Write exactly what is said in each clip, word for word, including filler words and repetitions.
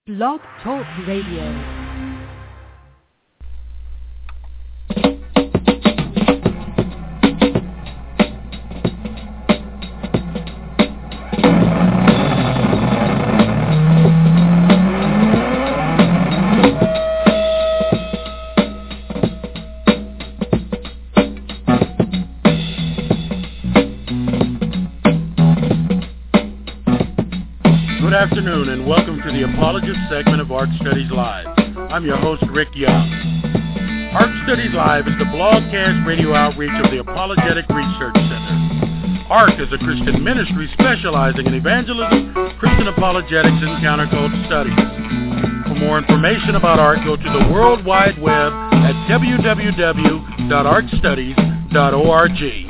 Blog Talk Radio. Good afternoon and welcome to the Apologist segment of Ark Studies Live. I'm your host, Rick Young. Ark Studies Live is the blogcast radio outreach of the Apologetic Research Center. Ark is a Christian ministry specializing in evangelism, Christian apologetics, and counterculture studies. For more information about Ark, go to the World Wide Web at w w w dot ark studies dot org.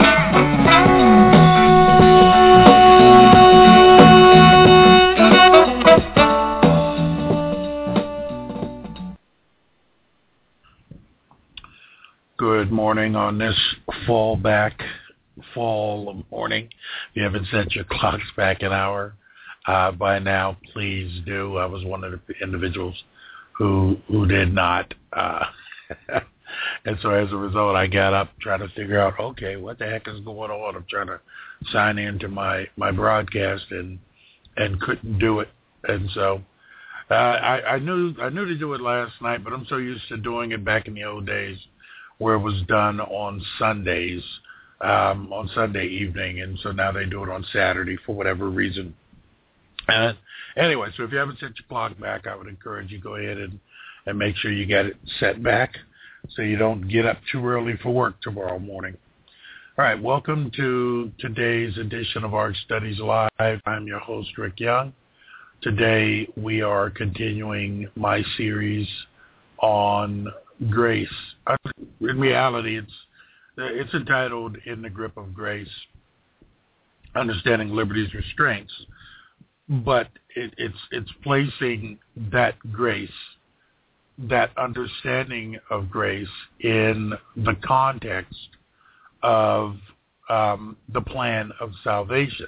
Good morning on this fall back, fall morning. If you haven't set your clocks back an hour uh, by now, please do. I was one of the individuals who who did not. Uh, and so as a result, I got up trying to figure out, okay, what the heck is going on? I'm trying to sign into my, my broadcast and and couldn't do it. And so uh, I, I knew I knew to do it last night, but I'm so used to doing it back in the old days, where it was done on Sundays, um, on Sunday evening, and so now they do it on Saturday for whatever reason. And anyway, so if you haven't set your clock back, I would encourage you to go ahead and, and make sure you get it set back so you don't get up too early for work tomorrow morning. All right, welcome to today's edition of Ark Studies Live. I'm your host, Rick Young. Today we are continuing my series on grace. In reality, it's it's entitled "In the Grip of Grace: Understanding Liberty's Restraints," but it, it's it's placing that grace, that understanding of grace, in the context of um, the plan of salvation.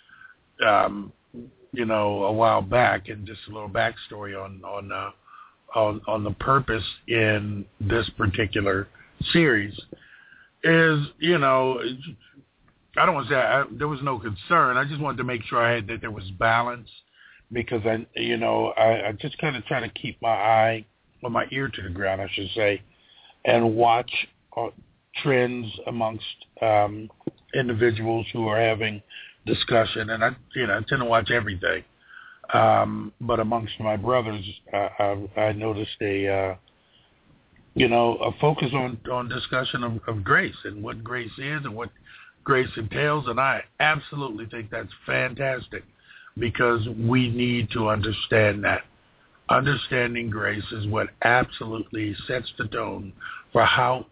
Um, you know, a while back, and just a little backstory on on. Uh, On, on the purpose in this particular series is, you know, I don't want to say I, there was no concern. I just wanted to make sure I had that there was balance, because I, you know, I, I just kind of try to keep my eye or my ear to the ground, I should say, and watch uh, trends amongst um, individuals who are having discussion. And I, you know, I tend to watch everything. Um, but amongst my brothers, uh, I, I noticed a, uh, you know, a focus on, on discussion of, of grace and what grace is and what grace entails. And I absolutely think that's fantastic, because we need to understand that. Understanding grace is what absolutely sets the tone for how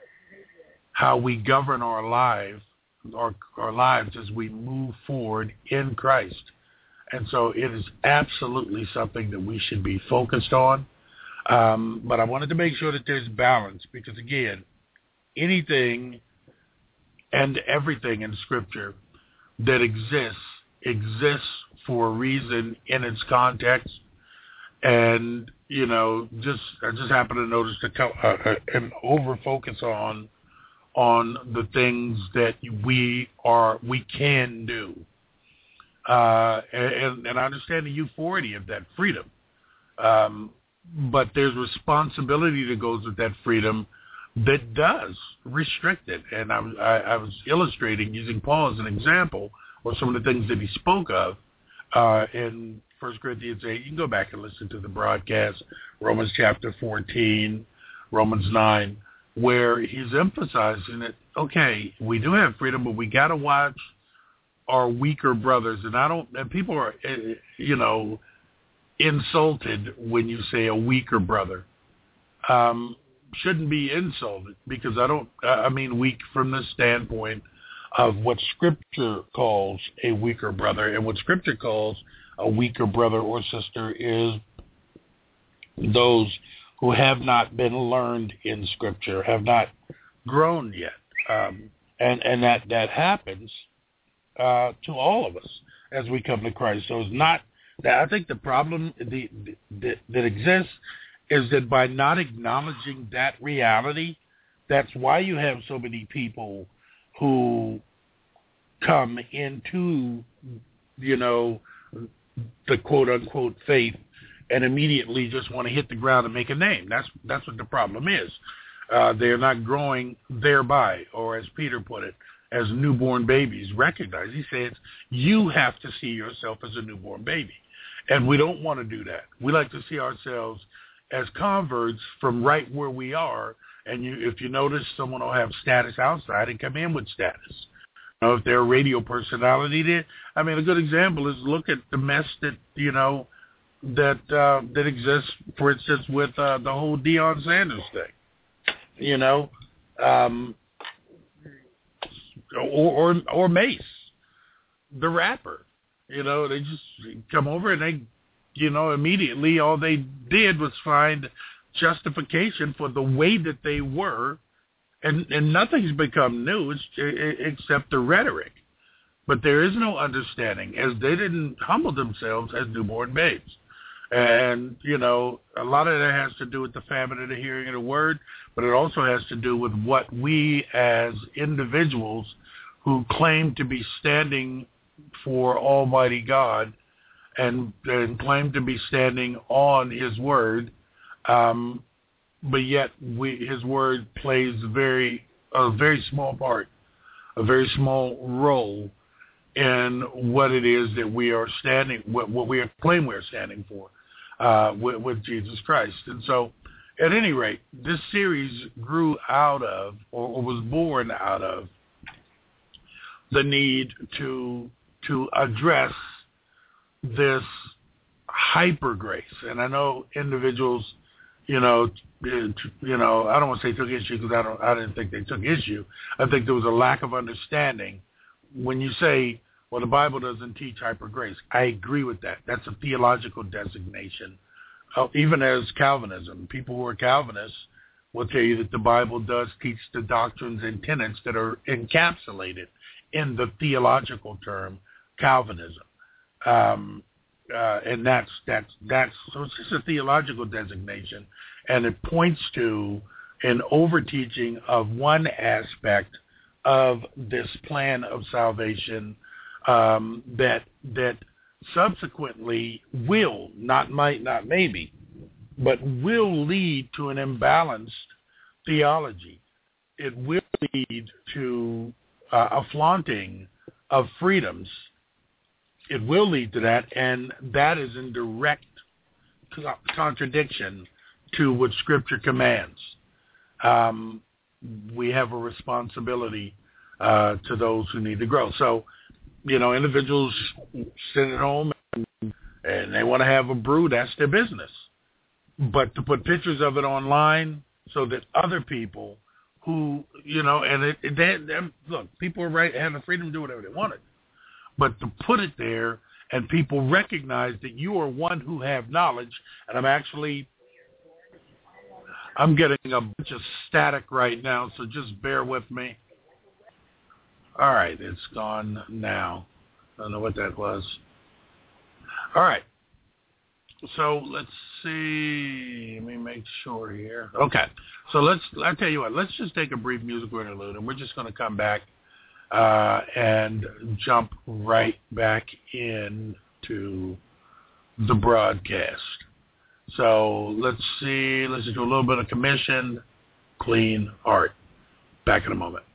how we govern our life, our, our lives as we move forward in Christ. And so it is absolutely something that we should be focused on. Um, but I wanted to make sure that there's balance, because, again, anything and everything in Scripture that exists, exists for a reason in its context. And, you know, just I just happen to notice the, uh, an over-focus on, on the things that we are we can do. Uh, and, and I understand the euphoria of that freedom. Um, but there's responsibility that goes with that freedom that does restrict it. And I, I, I was illustrating, using Paul as an example, or some of the things that he spoke of uh, in First Corinthians eight. You can go back and listen to the broadcast, Romans chapter fourteen, Romans nine, where he's emphasizing that, okay, we do have freedom, but we got to watch our weaker brothers. And I don't, and people are, you know, insulted when you say a weaker brother. Um, shouldn't be insulted, because I don't, I mean weak from the standpoint of what Scripture calls a weaker brother. And what Scripture calls a weaker brother or sister is those who have not been learned in Scripture, have not grown yet. Um, and, and that, that happens Uh, to all of us as we come to Christ. So it's not I think the problem the, the, that exists is that by not acknowledging that reality, that's why you have so many people who come into, you know, the quote-unquote faith and immediately just want to hit the ground and make a name. That's that's what the problem is. Uh, they're not growing thereby, or as Peter put it, as newborn babies. Recognize, he says, you have to see yourself as a newborn baby. And we don't want to do that. We like to see ourselves as converts from right where we are. And you, if you notice, someone will have status outside and come in with status. You know, if they're a radio personality, they, I mean, a good example is look at the mess that, you know, that uh, that exists, for instance, with uh, the whole Deion Sanders thing. You know, um, or, or or Mace, the rapper. You know, they just come over and they, you know, immediately all they did was find justification for the way that they were, and, and nothing's become new it's, except the rhetoric. But there is no understanding, as they didn't humble themselves as newborn babes. And, you know, a lot of that has to do with the famine and the hearing of the word, but it also has to do with what we as individuals who claim to be standing for Almighty God and, and claim to be standing on his word, um, but yet we, his word plays very a very small part, a very small role in what it is that we are standing, what, what we claim we're standing for uh, with, with Jesus Christ. And so, at any rate, this series grew out of, or, or was born out of, the need to to address this hyper grace. And I know individuals, you know, you know, I don't want to say took issue because I don't, I didn't think they took issue. I think there was a lack of understanding when you say, well, the Bible doesn't teach hyper grace. I agree with that. That's a theological designation. Uh, even as Calvinism, people who are Calvinists will tell you that the Bible does teach the doctrines and tenets that are encapsulated in the theological term Calvinism, um, uh, and that's that's that's so it's just a theological designation, and it points to an overteaching of one aspect of this plan of salvation um, that that subsequently will, not might, not maybe, but will lead to an imbalanced theology. It will lead to uh, a flaunting of freedoms. It will lead to that, and that is in direct co- contradiction to what Scripture commands. Um, we have a responsibility uh, to those who need to grow. So, you know, individuals sit at home and, and they want to have a brew, that's their business. But to put pictures of it online so that other people who, you know, and it, it, they, they, look, people are right, have the freedom to do whatever they wanted. But to put it there and people recognize that you are one who have knowledge, and I'm actually, I'm getting a bunch of static right now, so just bear with me. All right, it's gone now. I don't know what that was. All right. So let's see. Let me make sure here. Okay. So let's, I'll tell you what, let's just take a brief musical interlude, and we're just going to come back uh, and jump right back into the broadcast. So let's see. Let's do a little bit of Commissioned Clean Heart. Back in a moment.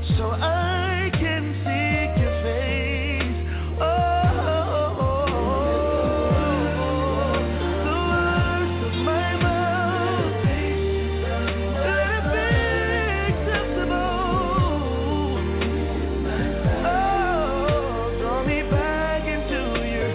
so I can seek your face. Oh, the words of my mouth, let it be acceptable. Oh, draw me back into your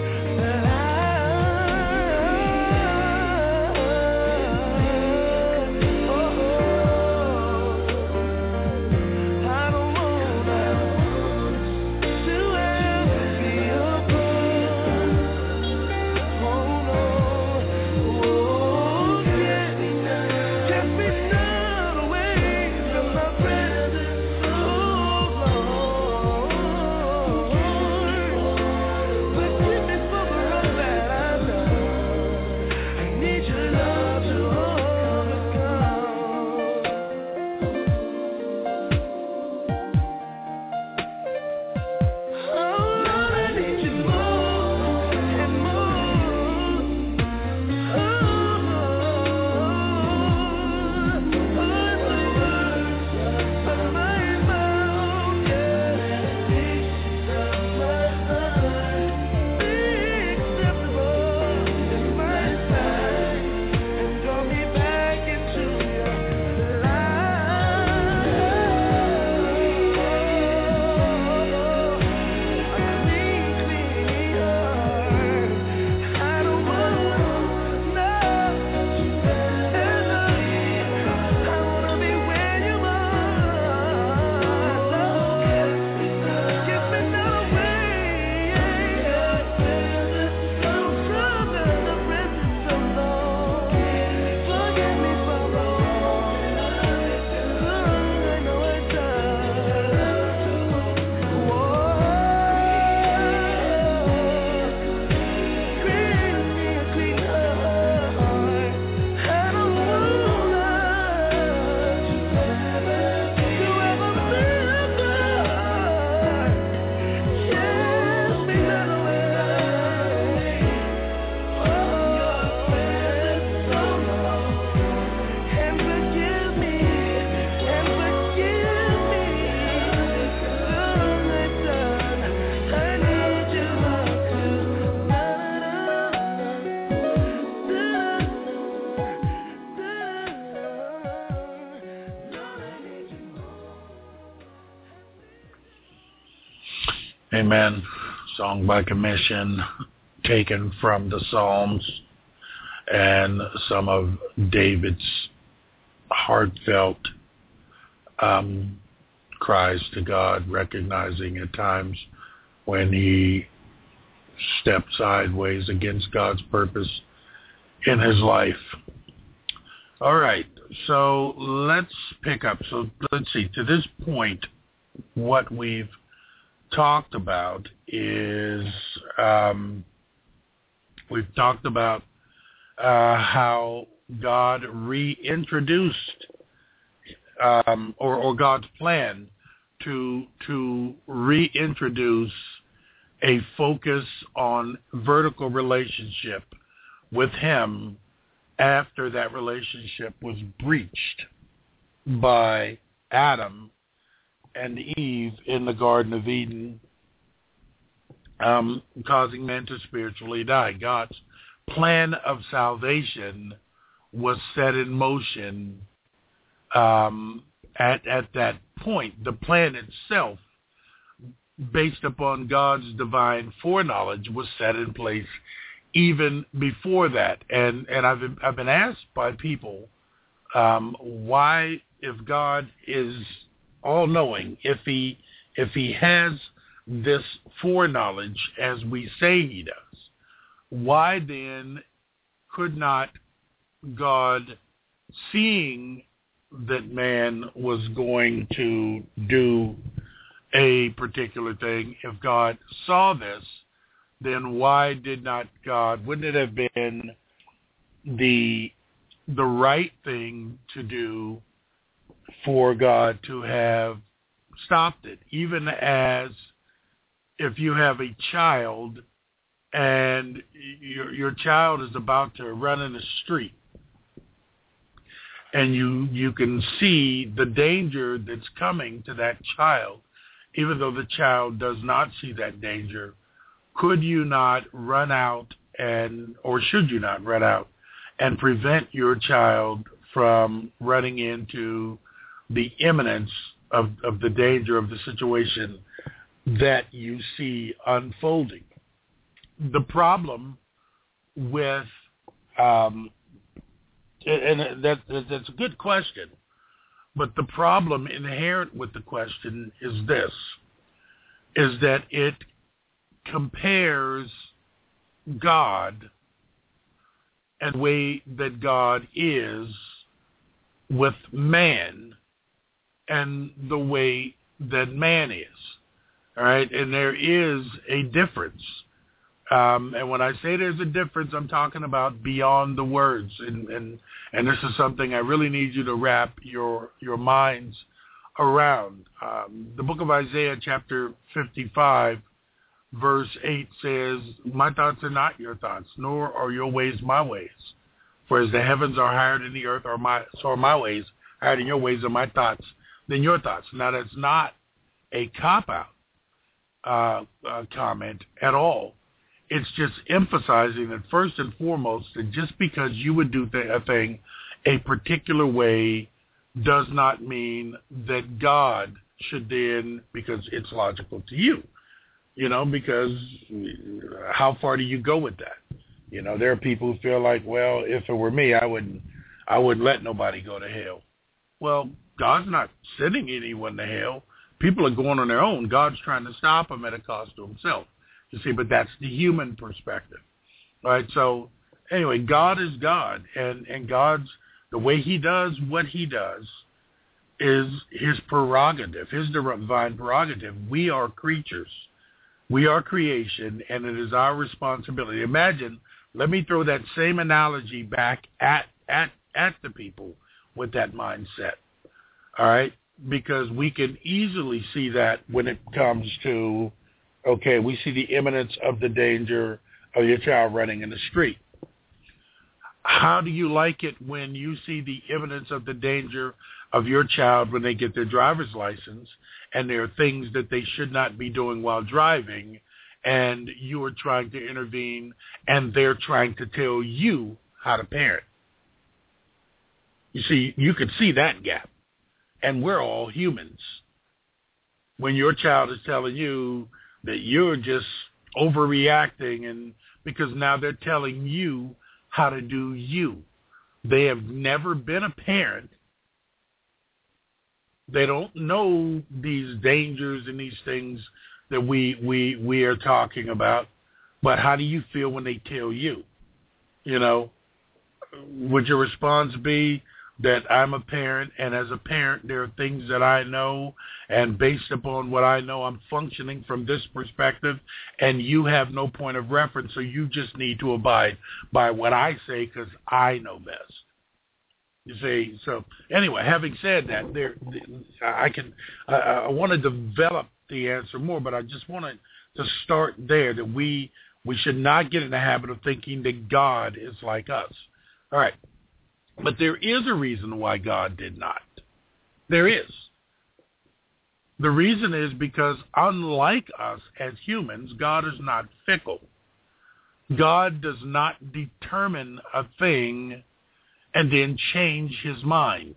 Amen. Song by commission, taken from the Psalms and some of David's heartfelt um, cries to God, recognizing at times when he stepped sideways against God's purpose in his life. All right, so let's pick up. So let's see, to this point, what we've talked about is um, we've talked about uh, how God reintroduced um, or, or God's plan to to reintroduce a focus on vertical relationship with him after that relationship was breached by Adam and Eve in the Garden of Eden, um, causing man to spiritually die. God's plan of salvation was set in motion um, at, at that point. The plan itself, based upon God's divine foreknowledge, was set in place even before that. And and I've been, I've been asked by people, um, why, if God is all-knowing, if he if he has this foreknowledge as we say he does, why then could not God, seeing that man was going to do a particular thing, if God saw this, then why did not God, wouldn't it have been the the right thing to do for God to have stopped it? Even as if you have a child and your your child is about to run in the street and you you can see the danger that's coming to that child, even though the child does not see that danger, could you not run out and, or should you not run out and prevent your child from running into the imminence of, of the danger of the situation that you see unfolding? The problem with, um, and that, that's a good question, but the problem inherent with the question is this, is that it compares God and the way that God is with man and the way that man is. All right, and there is a difference. Um, and when I say there's a difference, I'm talking about beyond the words. And, and, and this is something I really need you to wrap your, your minds around. Um, the book of Isaiah, chapter fifty-five, verse eight says, my thoughts are not your thoughts, nor are your ways my ways. For as the heavens are higher than the earth, are my, so are my ways higher than your ways, are my thoughts than your thoughts. Now, that's not a cop-out uh, uh, comment at all. It's just emphasizing that first and foremost, that just because you would do th- a thing a particular way does not mean that God should then, because it's logical to you. You know, because how far do you go with that? You know, there are people who feel like, well, if it were me, I wouldn't, I wouldn't let nobody go to hell. Well, God's not sending anyone to hell. People are going on their own. God's trying to stop them at a cost to himself. You see, but that's the human perspective. All right, so anyway, God is God, and, and God's, the way he does what he does is his prerogative, his divine prerogative. We are creatures. We are creation, and it is our responsibility. Imagine, let me throw that same analogy back at, at, at the people with that mindset, all right? Because we can easily see that when it comes to, okay, we see the imminence of the danger of your child running in the street. How do you like it when you see the imminence of the danger of your child when they get their driver's license and there are things that they should not be doing while driving, and you are trying to intervene and they're trying to tell you how to parent? You see, you could see that gap, and we're all humans. When your child is telling you that you're just overreacting, and because now they're telling you how to do you. They have never been a parent. They don't know these dangers and these things that we we we are talking about. But how do you feel when they tell you? You know, would your response be that I'm a parent, and as a parent, there are things that I know, and based upon what I know, I'm functioning from this perspective, and you have no point of reference, so you just need to abide by what I say because I know best. You see, so anyway, having said that, there, I can, I, I want to develop the answer more, but I just wanted to start there, that we we should not get in the habit of thinking that God is like us. All right. But there is a reason why God did not. There is. The reason is because unlike us as humans, God is not fickle. God does not determine a thing and then change his mind.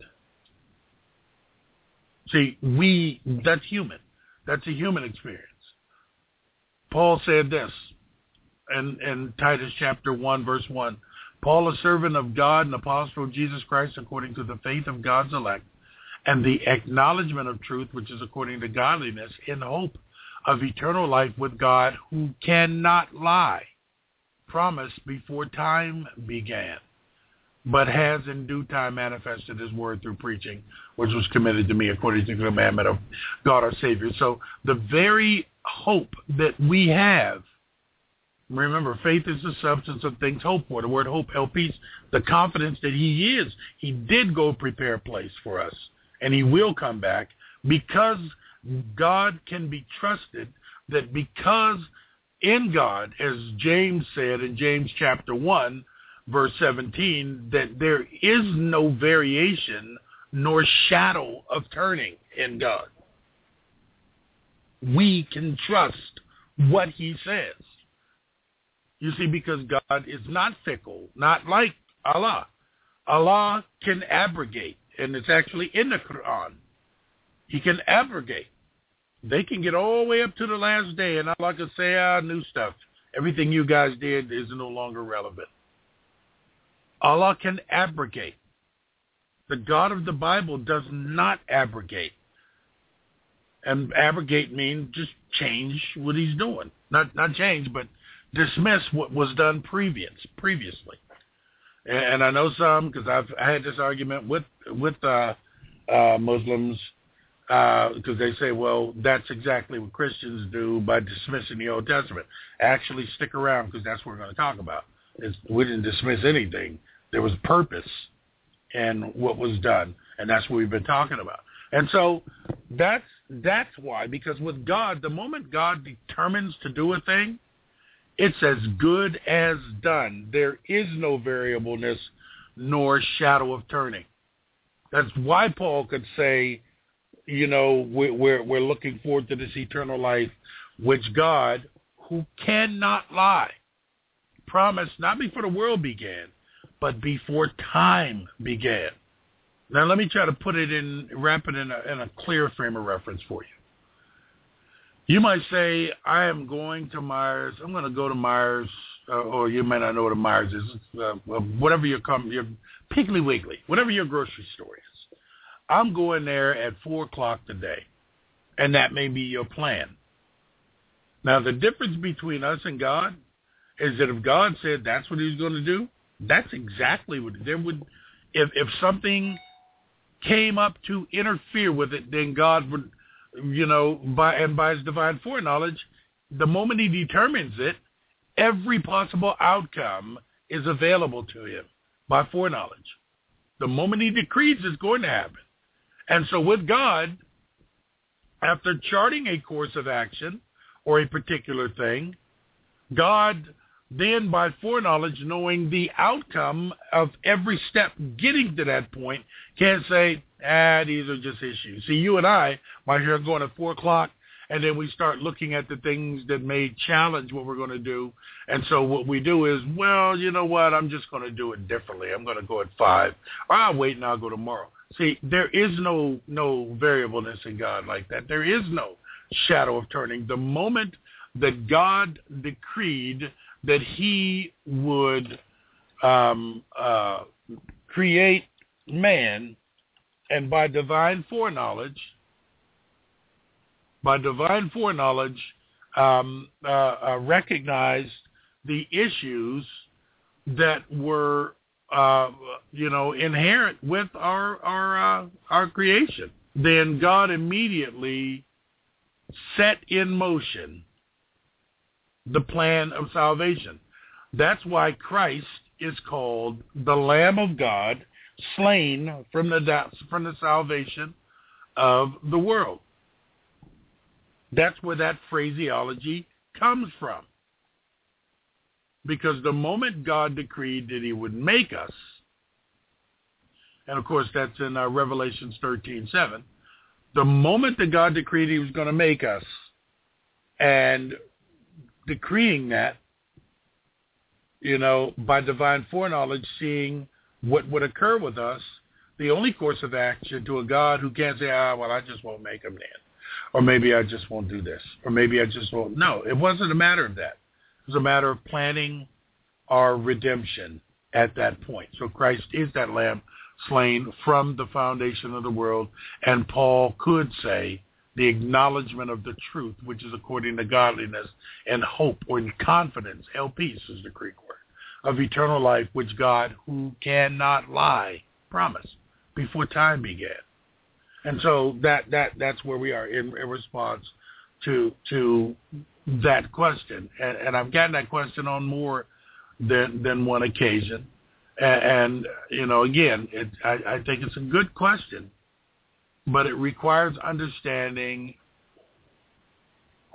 See, we, that's human. That's a human experience. Paul said this in, in Titus chapter one, verse one. Paul, a servant of God and apostle of Jesus Christ, according to the faith of God's elect, and the acknowledgement of truth, which is according to godliness, in hope of eternal life with God, who cannot lie, promised before time began, but has in due time manifested his word through preaching, which was committed to me according to the commandment of God our Savior. So the very hope that we have, remember, faith is the substance of things hoped for. The word hope, L P, the confidence that he is. He did go prepare a place for us, and he will come back, because God can be trusted, that because in God, as James said in James chapter one, verse seventeen, that there is no variation nor shadow of turning in God. We can trust what he says. You see, because God is not fickle, not like Allah. Allah can abrogate, and it's actually in the Quran. He can abrogate. They can get all the way up to the last day, and Allah can say, ah, new stuff. Everything you guys did is no longer relevant. Allah can abrogate. The God of the Bible does not abrogate. And abrogate means just change what he's doing. Not not change, but dismiss what was done previous, previously. And, and I know some, because I've I had this argument with, with uh, uh, Muslims, because uh, they say, well, that's exactly what Christians do by dismissing the Old Testament. Actually, stick around, because that's what we're going to talk about. It's, we didn't dismiss anything. There was purpose in what was done, and that's what we've been talking about. And so that's that's why, because with God, the moment God determines to do a thing, it's as good as done. There is no variableness nor shadow of turning. That's why Paul could say, you know, we're, we're looking forward to this eternal life, which God, who cannot lie, promised not before the world began, but before time began. Now, let me try to put it in, wrap it in a, in a clear frame of reference for you. You might say, I am going to Myers. I'm going to go to Myers, uh, or you may not know what a Myers is. Uh, whatever your, com- your Piggly Wiggly, whatever your grocery store is. I'm going there at four o'clock today, and that may be your plan. Now, the difference between us and God is that if God said that's what he's going to do, that's exactly what there would. If if something came up to interfere with it, then God would, you know, by and by his divine foreknowledge, the moment he determines it, every possible outcome is available to him by foreknowledge. The moment he decrees it's going to happen. And so with God, after charting a course of action or a particular thing, God then, by foreknowledge, knowing the outcome of every step getting to that point, can't say, ah, these are just issues. See, you and I might hear going at four o'clock, and then we start looking at the things that may challenge what we're going to do. And so what we do is, well, you know what, I'm just going to do it differently. I'm going to go at five. Or I'll wait and I'll go tomorrow. See, there is no no variableness in God like that. There is no shadow of turning. The moment that God decreed that he would um, uh, create man, and by divine foreknowledge, by divine foreknowledge, um, uh, uh, recognized the issues that were, uh, you know, inherent with our our uh, our creation. Then God immediately set in motion the plan of salvation. That's why Christ is called the Lamb of God, slain from the from the salvation of the world. That's where that phraseology comes from. Because the moment God decreed that he would make us, and of course that's in uh, Revelation thirteen seven, the moment that God decreed he was going to make us, and decreeing that, you know, by divine foreknowledge, seeing what would occur with us, the only course of action to a God who can't say, ah, well, I just won't make him then. Or maybe I just won't do this. Or maybe I just won't. No, it wasn't a matter of that. It was a matter of planning our redemption at that point. So Christ is that lamb slain from the foundation of the world. And Paul could say, the acknowledgement of the truth, which is according to godliness, and hope or confidence, El Peace is the Greek word, of eternal life, which God, who cannot lie, promised before time began. And so that that that's where we are in, in response to to that question. And, and I've gotten that question on more than than one occasion. And, and you know, again, it, I, I think it's a good question. But it requires understanding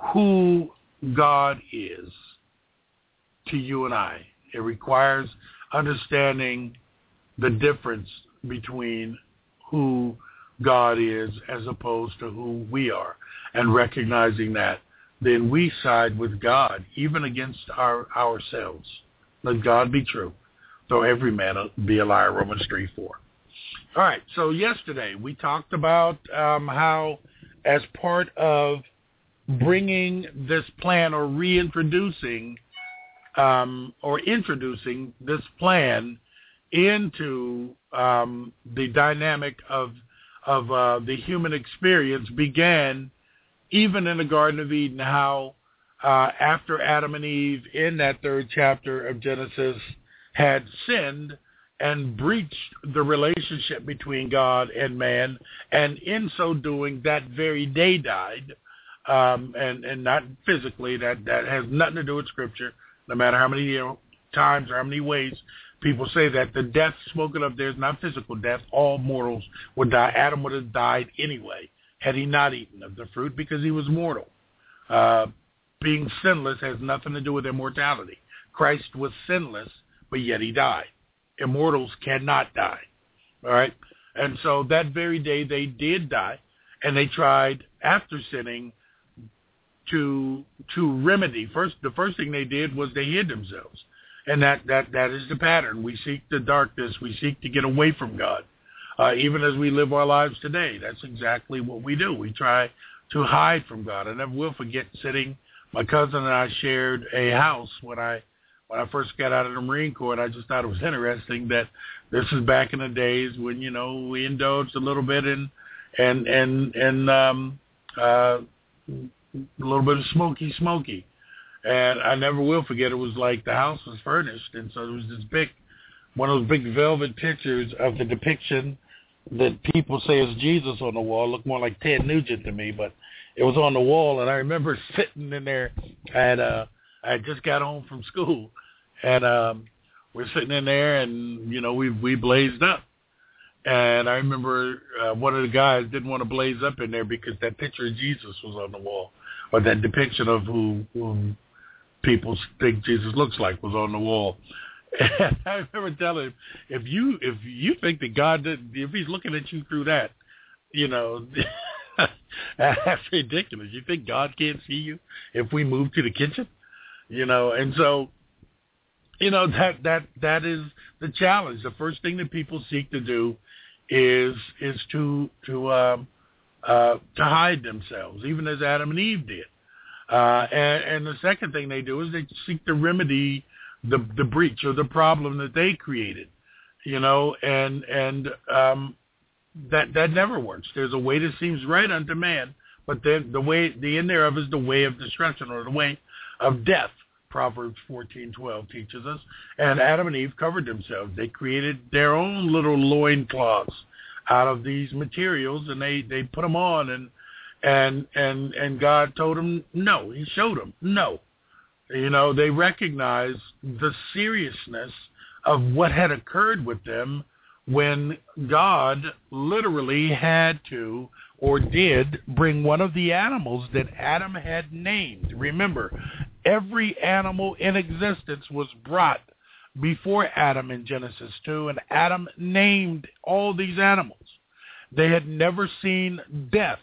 who God is to you and I. It requires understanding the difference between who God is as opposed to who we are, and recognizing that, then we side with God, even against our ourselves. Let God be true, though every man be a liar, Romans three four. All right, so yesterday we talked about um, how, as part of bringing this plan or reintroducing um, or introducing this plan into um, the dynamic of of uh, the human experience began even in the Garden of Eden, how uh, after Adam and Eve in that third chapter of Genesis had sinned and breached the relationship between God and man, and in so doing that very day died, um, and, and not physically, that, that has nothing to do with Scripture, no matter how many you know, times or how many ways people say that the death spoken of there is not physical death. All mortals would die. Adam would have died anyway had he not eaten of the fruit, because he was mortal. Uh, being sinless has nothing to do with immortality. Christ was sinless, but yet he died. Immortals cannot die. All right? And so that very day they did die, and they tried, after sinning, to to remedy. First, the first thing they did was they hid themselves. And that, that, that is the pattern. We seek the darkness. We seek to get away from God. Uh, even as we live our lives today, that's exactly what we do. We try to hide from God. I never will forget sitting, my cousin and I shared a house when I when I first got out of the Marine Corps, and I just thought it was interesting that this is back in the days when, you know, we indulged a little bit in, and, and, and um, uh, a little bit of smoky, smoky. And I never will forget, it was like the house was furnished, and so there was this big, one of those big velvet pictures of the depiction that people say is Jesus on the wall. It looked more like Ted Nugent to me, but it was on the wall, and I remember sitting in there, and uh, I had just got home from school, and um, we're sitting in there, and, you know, we we blazed up. And I remember uh, one of the guys didn't want to blaze up in there because that picture of Jesus was on the wall, or that depiction of who, who people think Jesus looks like was on the wall. And I remember telling him, if you if you think that God did, if he's looking at you through that, you know, that's ridiculous. You think God can't see you if we move to the kitchen? You know, and so, you know, that that that is the challenge. The first thing that people seek to do is is to to um, uh, to hide themselves, even as Adam and Eve did. Uh, and, and the second thing they do is they seek to remedy the the breach or the problem that they created, you know, and and um, that that never works. There's a way that seems right unto man, but then the way the end thereof is the way of destruction, or the way of death. Proverbs fourteen twelve teaches us. And Adam and Eve covered themselves. They created their own little loincloths out of these materials, and they, they put them on, and and and and God told them no. He showed them no. You know, they recognized the seriousness of what had occurred with them when God literally had to, or did, bring one of the animals that Adam had named. Remember, every animal in existence was brought before Adam in Genesis two, and Adam named all these animals. They had never seen death.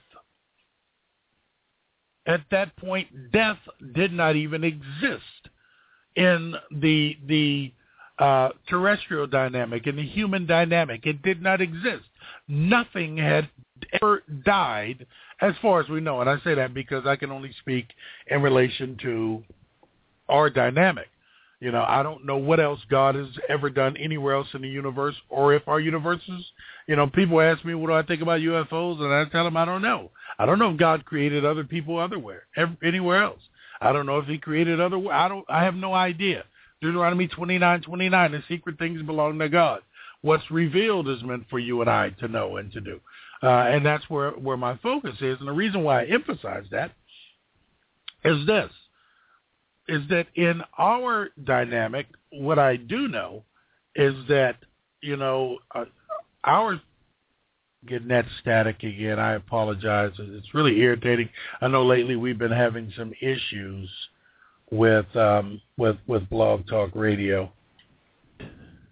At that point, death did not even exist in the the uh, terrestrial dynamic, in the human dynamic. It did not exist. Nothing had ever died, as far as we know. And I say that because I can only speak in relation to our dynamic. You know, I don't know what else God has ever done anywhere else in the universe, or if our universes, you know, people ask me, what do I think about U F Os? And I tell them, I don't know. I don't know if God created other people otherwhere, anywhere else. I don't know if he created other, I don't, I have no idea. Deuteronomy twenty-nine twenty-nine, the secret things belong to God. What's revealed is meant for you and I to know and to do. Uh, and that's where, where my focus is. And the reason why I emphasize that is this. is that in our dynamic, what I do know is that, you know, uh, our, getting that static again, I apologize. It's really irritating. I know lately we've been having some issues with um, with with Blog Talk Radio.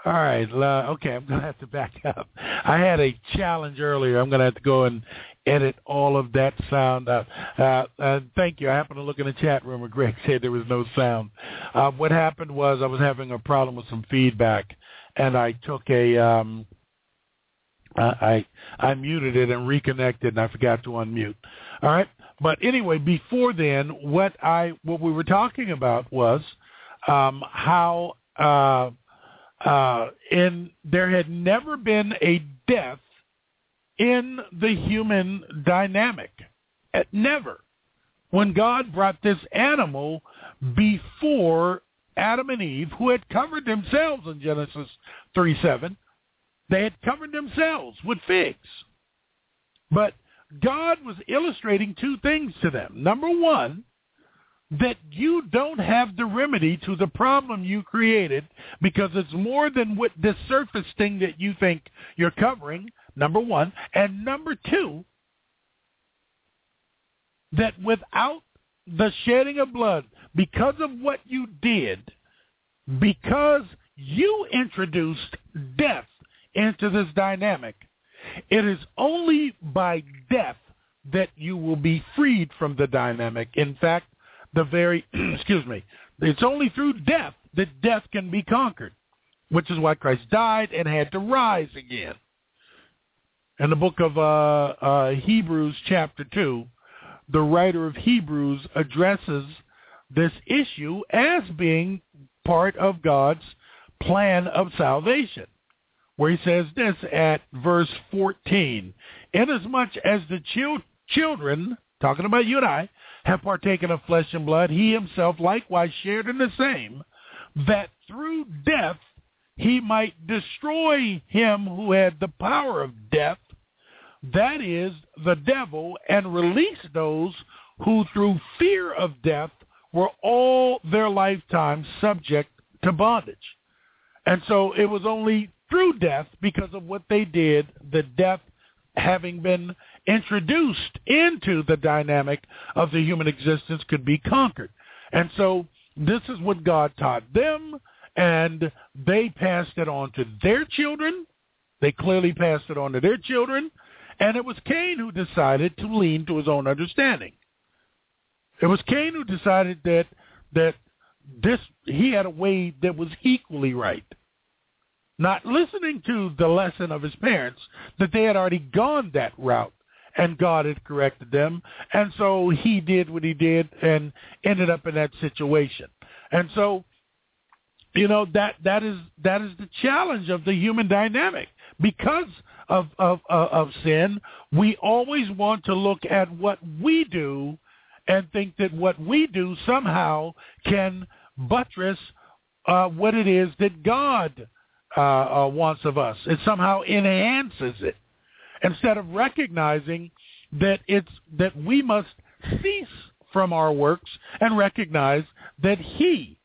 All right. Uh, okay, I'm going to have to back up. I had a challenge earlier. I'm going to have to go and edit all of that sound out. Uh, uh, thank you. I happened to look in the chat room and Greg said there was no sound. Uh, what happened was I was having a problem with some feedback, and I took a um, uh, I I muted it and reconnected, and I forgot to unmute. All right. But anyway, before then, what I what we were talking about was um, how uh, uh, in there had never been a death in the human dynamic. Never. When God brought this animal before Adam and Eve, who had covered themselves in Genesis three seven, they had covered themselves with figs. But God was illustrating two things to them. Number one, that you don't have the remedy to the problem you created because it's more than what this surface thing that you think you're covering, number one. And number two, that without the shedding of blood, because of what you did, because you introduced death into this dynamic, it is only by death that you will be freed from the dynamic. In fact, the very, excuse me, it's only through death that death can be conquered, which is why Christ died and had to rise again. In the book of uh, uh, Hebrews chapter two, the writer of Hebrews addresses this issue as being part of God's plan of salvation, where he says this at verse fourteen, inasmuch as the chil- children, talking about you and I, have partaken of flesh and blood, he himself likewise shared in the same, that through death he might destroy him who had the power of death, that is, the devil, and release those who through fear of death were all their lifetime subject to bondage. And so it was only through death, because of what they did, the death having been introduced into the dynamic of the human existence could be conquered. And so this is what God taught them, and they passed it on to their children. They clearly passed it on to their children, and it was Cain who decided to lean to his own understanding. It was Cain who decided that that this he had a way that was equally right, not listening to the lesson of his parents, that they had already gone that route, and God had corrected them. And so he did what he did and ended up in that situation. And so, you know, that that is that is the challenge of the human dynamic. Because of, of, of, of sin, we always want to look at what we do and think that what we do somehow can buttress uh, what it is that God Uh, uh, wants of us. It somehow enhances it, instead of recognizing that it's that we must cease from our works and recognize that He,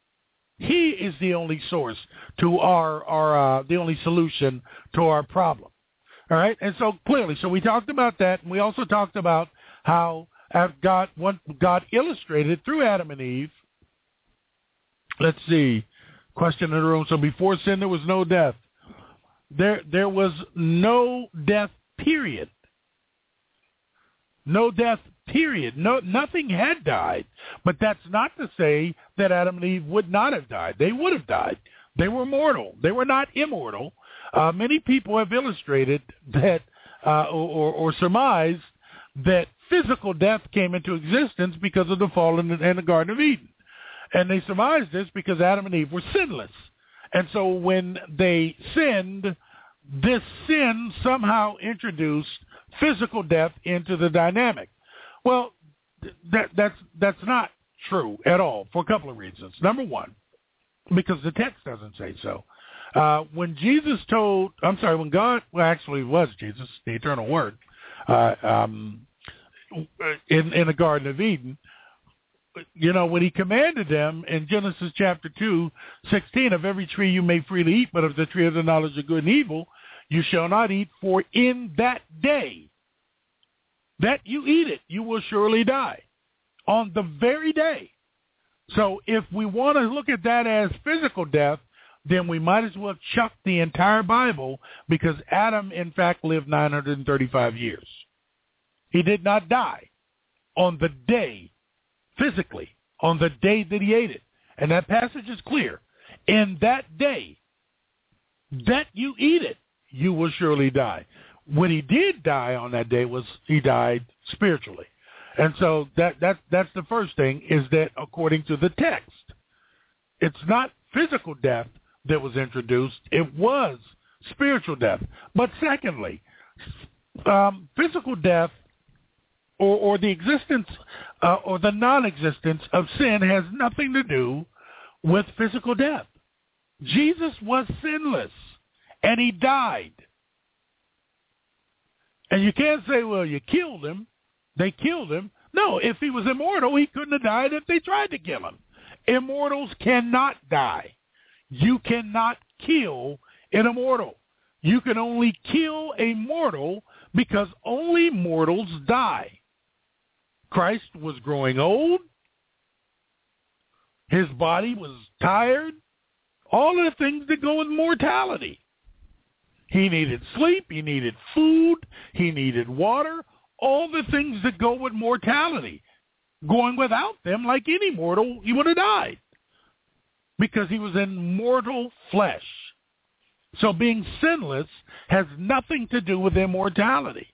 He is the only source to our our uh, the only solution to our problem. All right, and so clearly, so we talked about that, and we also talked about how God God illustrated through Adam and Eve. Let's see. Question in the room. So before sin, there was no death. There, there was no death. Period. No death. Period. No, nothing had died. But that's not to say that Adam and Eve would not have died. They would have died. They were mortal. They were not immortal. Uh, many people have illustrated that, uh, or, or surmised that physical death came into existence because of the fall in the, in the Garden of Eden. And they surmised this because Adam and Eve were sinless. And so when they sinned, this sin somehow introduced physical death into the dynamic. Well, that, that's that's not true at all for a couple of reasons. Number one, because the text doesn't say so. Uh, when Jesus told, I'm sorry, when God, well, actually it was Jesus, the eternal Word, uh, um, in, in the Garden of Eden, you know, when he commanded them in Genesis chapter two, sixteen, of every tree you may freely eat, but of the tree of the knowledge of good and evil, you shall not eat, for in that day that you eat it, you will surely die. On the very day. So if we want to look at that as physical death, then we might as well chuck the entire Bible, because Adam, in fact, lived nine hundred thirty-five years. He did not die on the day, physically, on the day that he ate it. And that passage is clear. In that day that you eat it, you will surely die. When he did die on that day was he died spiritually. And so that, that that's the first thing, is that according to the text, it's not physical death that was introduced. It was spiritual death. But secondly, um, physical death or, or the existence uh, or the non-existence of sin has nothing to do with physical death. Jesus was sinless, and he died. And you can't say, well, you killed him. They killed him. No, if he was immortal, he couldn't have died if they tried to kill him. Immortals cannot die. You cannot kill an immortal. You can only kill a mortal because only mortals die. Christ was growing old. His body was tired. All of the things that go with mortality. He needed sleep. He needed food. He needed water. All the things that go with mortality. Going without them, like any mortal, he would have died. Because he was in mortal flesh. So being sinless has nothing to do with immortality.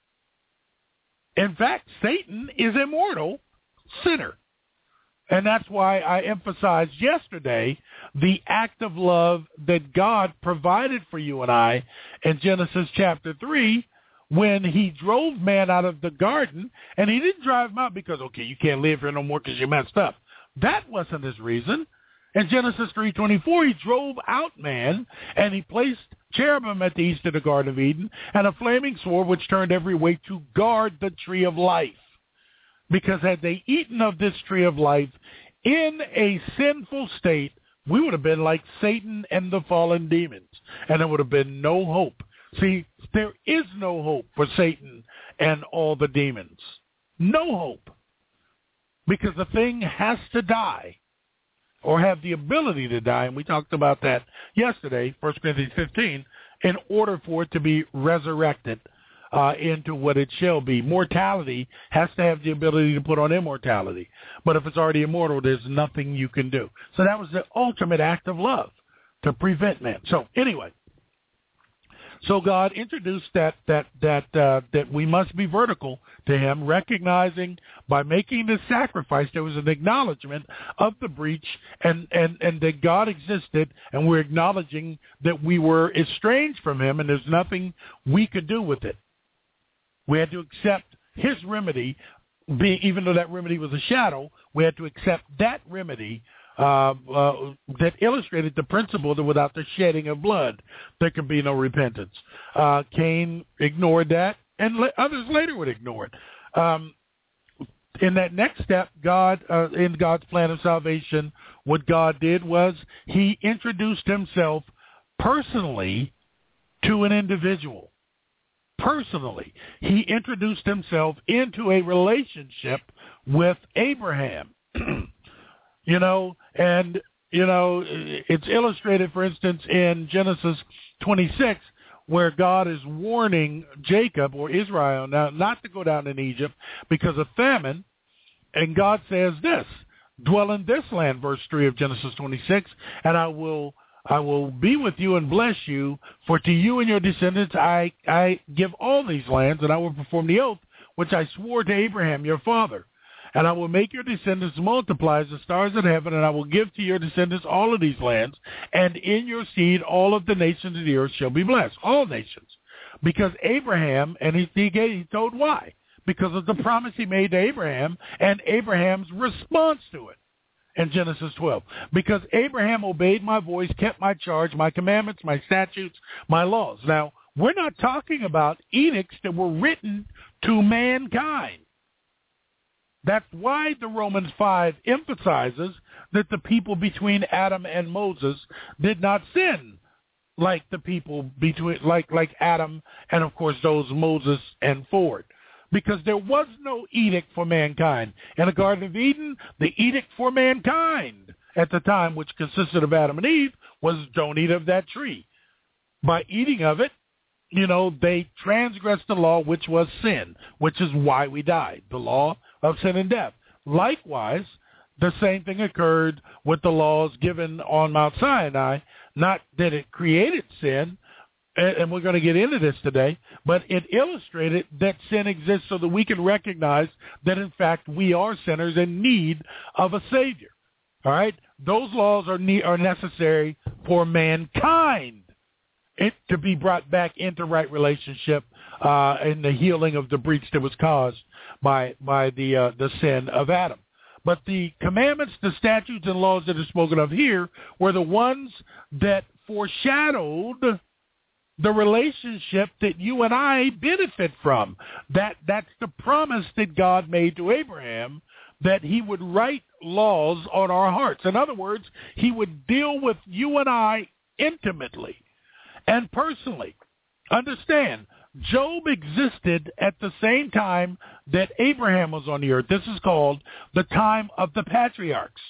In fact, Satan is a mortal sinner. And that's why I emphasized yesterday the act of love that God provided for you and I in Genesis chapter three, when he drove man out of the garden, and he didn't drive him out because, okay, you can't live here no more because you messed up. That wasn't his reason. In Genesis three twenty-four, he drove out man, and he placed cherubim at the east of the Garden of Eden, and a flaming sword which turned every way to guard the tree of life. Because had they eaten of this tree of life in a sinful state, we would have been like Satan and the fallen demons, and there would have been no hope. See, there is no hope for Satan and all the demons. No hope. Because the thing has to die, or have the ability to die, and we talked about that yesterday, First Corinthians fifteen, in order for it to be resurrected uh, into what it shall be. Mortality has to have the ability to put on immortality. But if it's already immortal, there's nothing you can do. So that was the ultimate act of love, to prevent man. So anyway, so God introduced that that that uh, that we must be vertical to him, recognizing by making this sacrifice there was an acknowledgement of the breach, and, and, and that God existed, and we're acknowledging that we were estranged from him, and there's nothing we could do with it. We had to accept his remedy, being, even though that remedy was a shadow, we had to accept that remedy Uh, uh, that illustrated the principle that without the shedding of blood, there can be no repentance. Uh, Cain ignored that, and le- others later would ignore it. Um, in that next step, God, uh, in God's plan of salvation, what God did was he introduced himself personally to an individual. Personally, he introduced himself into a relationship with Abraham. You know, and, you know, it's illustrated, for instance, in Genesis twenty-six, where God is warning Jacob or Israel now not to go down in Egypt because of famine. And God says this, dwell in this land, verse three of Genesis twenty-six, and I will I will be with you and bless you, for to you and your descendants I, I give all these lands, and I will perform the oath which I swore to Abraham your father. And I will make your descendants multiply as the stars of heaven, and I will give to your descendants all of these lands, and in your seed all of the nations of the earth shall be blessed, all nations. Because Abraham, and he, he, gave, he told why? Because of the promise he made to Abraham and Abraham's response to it in Genesis twelve. Because Abraham obeyed my voice, kept my charge, my commandments, my statutes, my laws. Now, we're not talking about edicts that were written to mankind. That's why the Romans five emphasizes that the people between Adam and Moses did not sin like the people between, like, like Adam and, of course, those Moses and Ford. Because there was no edict for mankind. In the Garden of Eden, the edict for mankind at the time, which consisted of Adam and Eve, was don't eat of that tree. By eating of it, you know, they transgressed the law, which was sin, which is why we died, the law of sin and death. Likewise, the same thing occurred with the laws given on Mount Sinai, not that it created sin, and we're going to get into this today, but it illustrated that sin exists so that we can recognize that, in fact, we are sinners in need of a Savior. All right? Those laws are ne- are necessary for mankind it, to be brought back into right relationship uh, in the healing of the breach that was caused by by the uh, the sin of Adam. But the commandments, the statutes, and laws that are spoken of here were the ones that foreshadowed the relationship that you and I benefit from. That that's the promise that God made to Abraham, that he would write laws on our hearts. In other words, he would deal with you and I intimately and personally. Understand, Job existed at the same time that Abraham was on the earth. This is called the time of the patriarchs.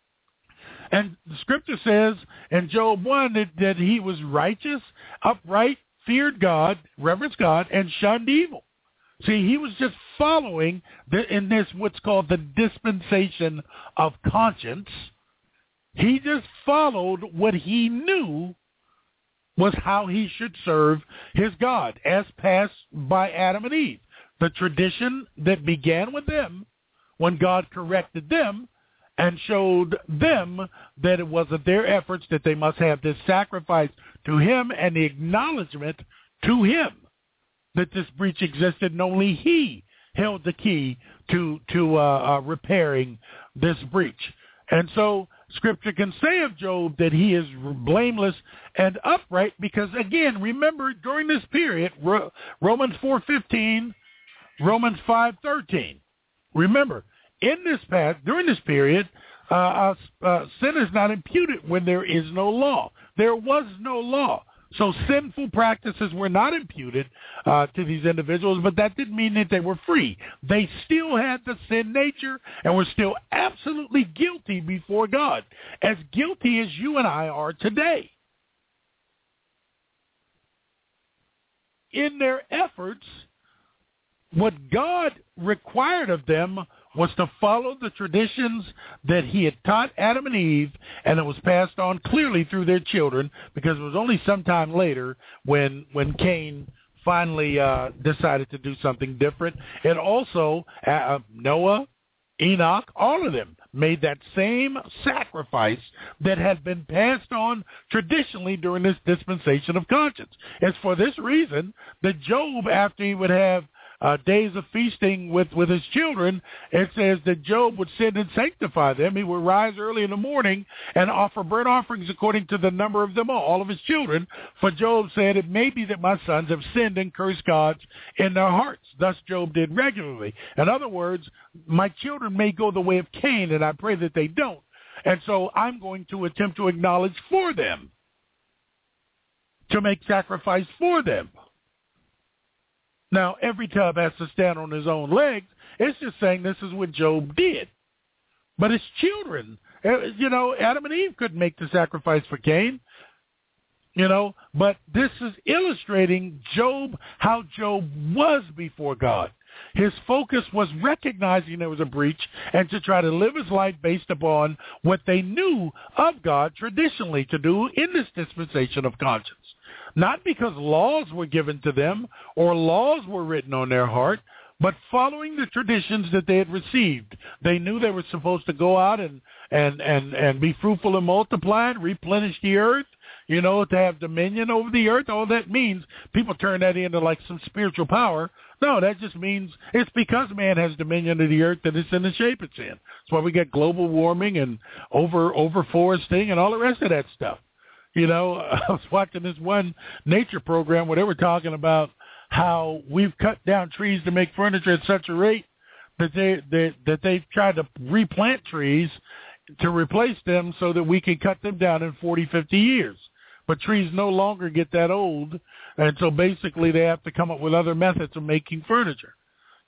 And the scripture says in Job one that, that he was righteous, upright, feared God, reverenced God, and shunned evil. See, he was just following the, in this what's called the dispensation of conscience. He just followed what he knew was how he should serve his God, as passed by Adam and Eve. The tradition that began with them when God corrected them and showed them that it wasn't their efforts, that they must have this sacrifice to him and the acknowledgement to him that this breach existed, and only he held the key to to uh, uh, repairing this breach. And so Scripture can say of Job that he is blameless and upright because, again, remember, during this period, Romans four fifteen, Romans five thirteen, remember, in this past, during this period, uh, uh, uh, sin is not imputed when there is no law. There was no law. So sinful practices were not imputed uh, to these individuals, but that didn't mean that they were free. They still had the sin nature and were still absolutely guilty before God, as guilty as you and I are today. In their efforts, what God required of them was to follow the traditions that he had taught Adam and Eve, and it was passed on clearly through their children, because it was only sometime later when when Cain finally uh, decided to do something different. And also uh, Noah, Enoch, all of them made that same sacrifice that had been passed on traditionally during this dispensation of conscience. It's for this reason that Job, after he would have Uh, days of feasting with, with his children, it says that Job would sin and sanctify them. He would rise early in the morning and offer burnt offerings according to the number of them all, all of his children. For Job said, it may be that my sons have sinned and cursed God in their hearts. Thus Job did regularly. In other words, my children may go the way of Cain, and I pray that they don't. And so I'm going to attempt to acknowledge for them, to make sacrifice for them. Now, every tub has to stand on his own legs. It's just saying this is what Job did. But his children, you know, Adam and Eve couldn't make the sacrifice for Cain, you know. But this is illustrating Job, how Job was before God. His focus was recognizing there was a breach and to try to live his life based upon what they knew of God traditionally to do in this dispensation of conscience. Not because laws were given to them or laws were written on their heart, but following the traditions that they had received. They knew they were supposed to go out and, and, and, and be fruitful and multiply and replenish the earth, you know, to have dominion over the earth. All that means, people turn that into like some spiritual power. No, that just means it's because man has dominion of the earth that it's in the shape it's in. That's why we get global warming and over overforesting and all the rest of that stuff. You know, I was watching this one nature program where they were talking about how we've cut down trees to make furniture at such a rate that they, they that they've tried to replant trees to replace them so that we can cut them down in forty, fifty years. But trees no longer get that old, and so basically they have to come up with other methods of making furniture.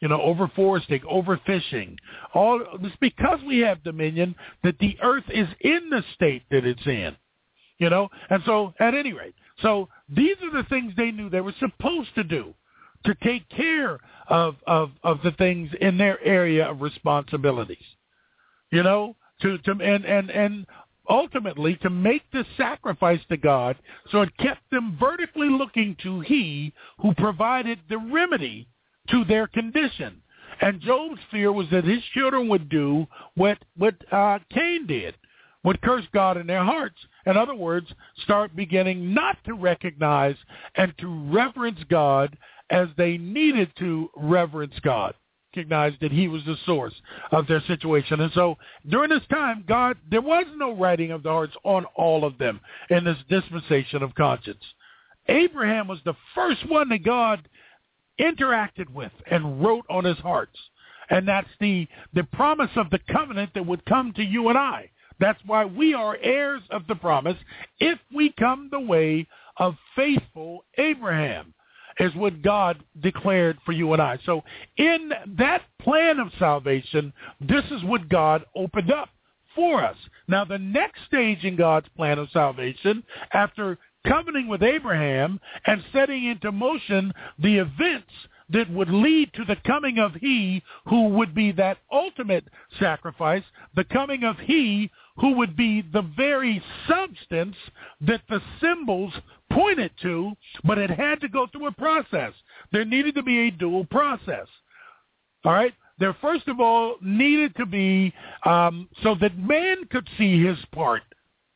you know, overforesting, overfishing. All it's because we have dominion that the earth is in the state that it's in, you know. And so, at any rate, so these are the things they knew they were supposed to do to take care of of, of the things in their area of responsibilities, you know, to to and and and. ultimately to make the sacrifice to God, so it kept them vertically looking to He who provided the remedy to their condition. And Job's fear was that his children would do what what uh, Cain did, would curse God in their hearts. In other words, start beginning not to recognize and to reverence God as they needed to reverence God. Recognized that He was the source of their situation. And so during this time, God, there was no writing of the hearts on all of them in this dispensation of conscience. Abraham was the first one that God interacted with and wrote on his hearts. And that's the, the promise of the covenant that would come to you and I. That's why we are heirs of the promise if we come the way of faithful Abraham, is what God declared for you and I. So in that plan of salvation, this is what God opened up for us. Now, the next stage in God's plan of salvation, after covenanting with Abraham and setting into motion the events that would lead to the coming of He who would be that ultimate sacrifice, the coming of He who would be the very substance that the symbols pointed to, but it had to go through a process. There needed to be a dual process. All right? There, first of all, needed to be um, so that man could see his part.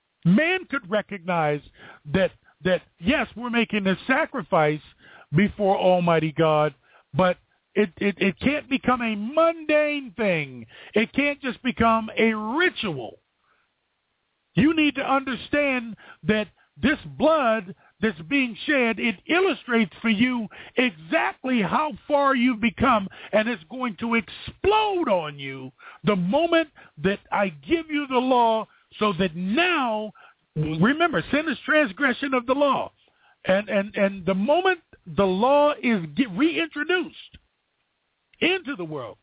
Man could recognize that, that, yes, we're making this sacrifice before Almighty God, but it, it, it can't become a mundane thing. It can't just become a ritual. You need to understand that this blood that's being shed, it illustrates for you exactly how far you've become, and it's going to explode on you the moment that I give you the law, so that now, remember, sin is transgression of the law. And, and, and the moment the law is get reintroduced into the world,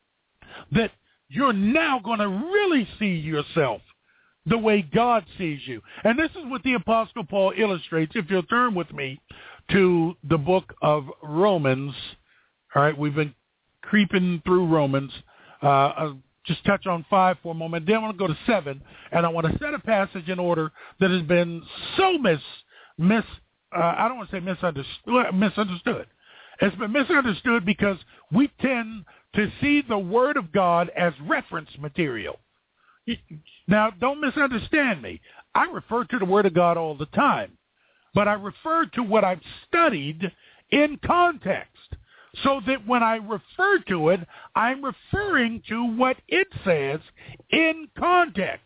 that you're now going to really see yourself the way God sees you. And this is what the Apostle Paul illustrates. If you'll turn with me to the book of Romans. All right, we've been creeping through Romans. Uh, I'll just touch on five for a moment. Then I want to go to seven, and I want to set a passage in order that has been so mis, mis uh, I don't want to say misunderstood, misunderstood. It's been misunderstood because we tend to see the Word of God as reference material. Now, don't misunderstand me. I refer to the Word of God all the time, but I refer to what I've studied in context, so that when I refer to it, I'm referring to what it says in context,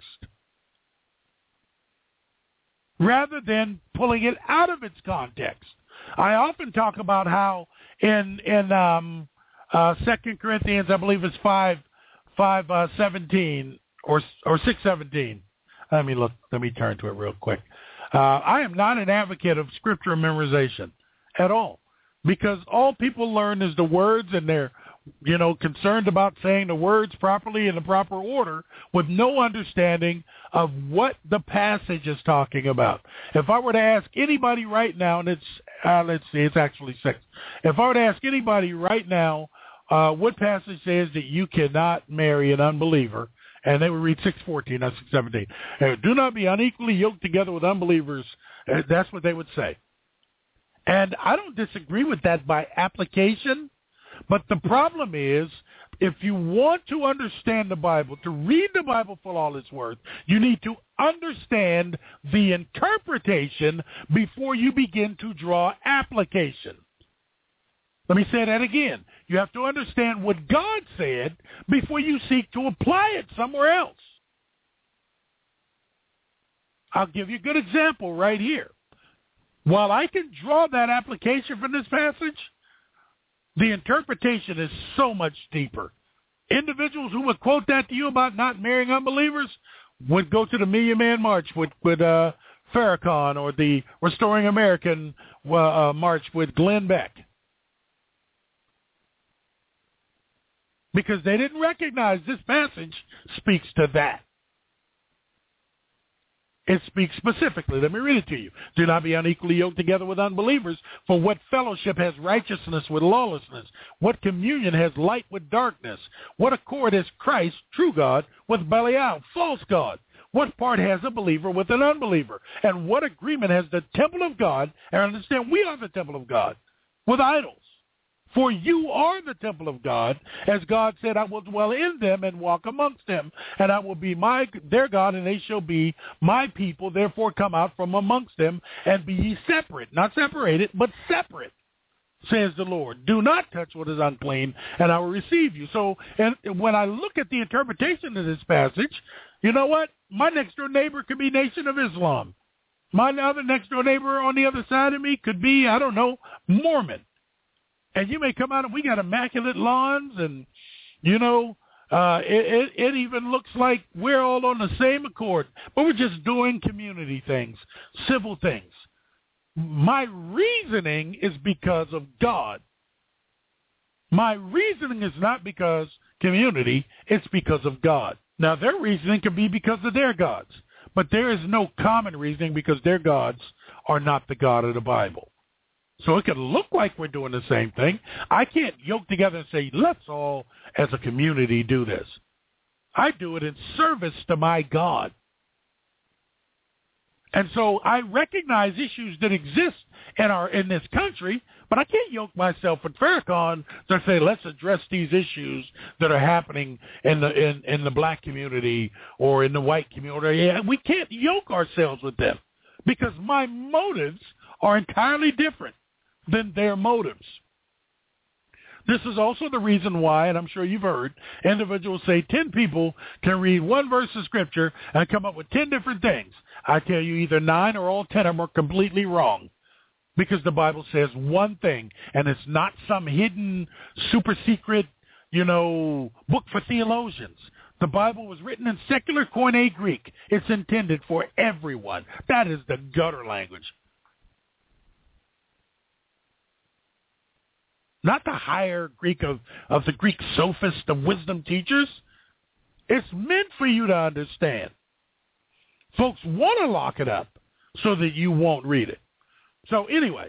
rather than pulling it out of its context. I often talk about how in in um, uh, Second Corinthians, I believe it's five five uh, seventeen. Or or six seventeen. Let me look. Let me turn to it real quick. Uh, I am not an advocate of scripture memorization at all, because all people learn is the words, and they're, you know, concerned about saying the words properly in the proper order, with no understanding of what the passage is talking about. If I were to ask anybody right now, and it's uh, let's see, it's actually six. If I were to ask anybody right now, uh, what passage says that you cannot marry an unbeliever, and they would read six fourteen, not six seventeen. Uh, do not be unequally yoked together with unbelievers. Uh, that's what they would say. And I don't disagree with that by application, but the problem is, if you want to understand the Bible, to read the Bible for all it's worth, you need to understand the interpretation before you begin to draw application. Let me say that again. You have to understand what God said before you seek to apply it somewhere else. I'll give you a good example right here. While I can draw that application from this passage, the interpretation is so much deeper. Individuals who would quote that to you about not marrying unbelievers would go to the Million Man March with, with uh, Farrakhan, or the Restoring American uh, uh, March with Glenn Beck. because they didn't recognize this passage speaks to that. It speaks specifically. Let me read it to you. Do not be unequally yoked together with unbelievers, for what fellowship has righteousness with lawlessness? What communion has light with darkness? What accord has Christ, true God, with Belial, false God? What part has a believer with an unbeliever? And what agreement has the temple of God, and understand we are the temple of God, with idols? For you are the temple of God, as God said, I will dwell in them and walk amongst them, and I will be my their God, and they shall be my people. Therefore come out from amongst them, and be ye separate, not separated, but separate, says the Lord. Do not touch what is unclean, and I will receive you. So and when I look at the interpretation of this passage, you know what? My next-door neighbor could be Nation of Islam. My other next-door neighbor on the other side of me could be, I don't know, Mormon. And you may come out and we got immaculate lawns and, you know, uh, it, it, it even looks like we're all on the same accord. But we're just doing community things, civil things. My reasoning is because of God. My reasoning is not because community, it's because of God. Now, their reasoning can be because of their gods. But there is no common reasoning because their gods are not the God of the Bible. So it can look like we're doing the same thing. I can't yoke together and say, let's all as a community do this. I do it in service to my God. And so I recognize issues that exist in our in this country, but I can't yoke myself with Farrakhan to say, let's address these issues that are happening in the in, in the black community or in the white community. We can't yoke ourselves with them because my motives are entirely different than their motives. This is also the reason why, and I'm sure you've heard, individuals say ten people can read one verse of Scripture and come up with ten different things. I tell you either nine or all ten of them are completely wrong because the Bible says one thing, and it's not some hidden, super secret, you know, book for theologians. The Bible was written in secular Koine Greek. It's intended for everyone. That is the gutter language. Not the higher Greek of, of the Greek sophists, the wisdom teachers. It's meant for you to understand. Folks want to lock it up so that you won't read it. So anyway,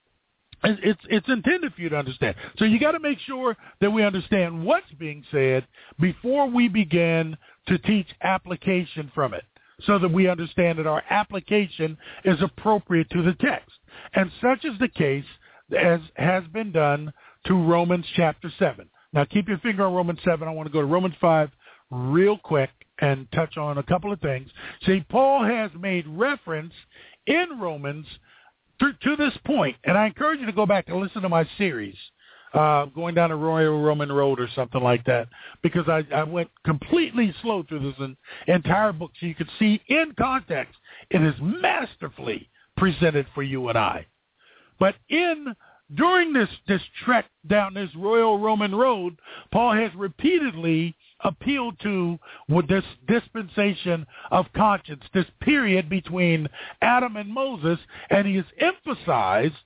it's it's intended for you to understand. So you got to make sure that we understand what's being said before we begin to teach application from it, so that we understand that our application is appropriate to the text. And such is the case as has been done to Romans chapter seven. Now keep your finger on Romans seven. I want to go to Romans five real quick and touch on a couple of things. See, Paul has made reference in Romans to, to this point, and I encourage you to go back and listen to my series, uh, going down the Royal Roman Road or something like that, because I, I went completely slow through this entire book so you could see in context it is masterfully presented for you and I. But in during this, this trek down this Royal Roman Road, Paul has repeatedly appealed to with this dispensation of conscience, this period between Adam and Moses, and he has emphasized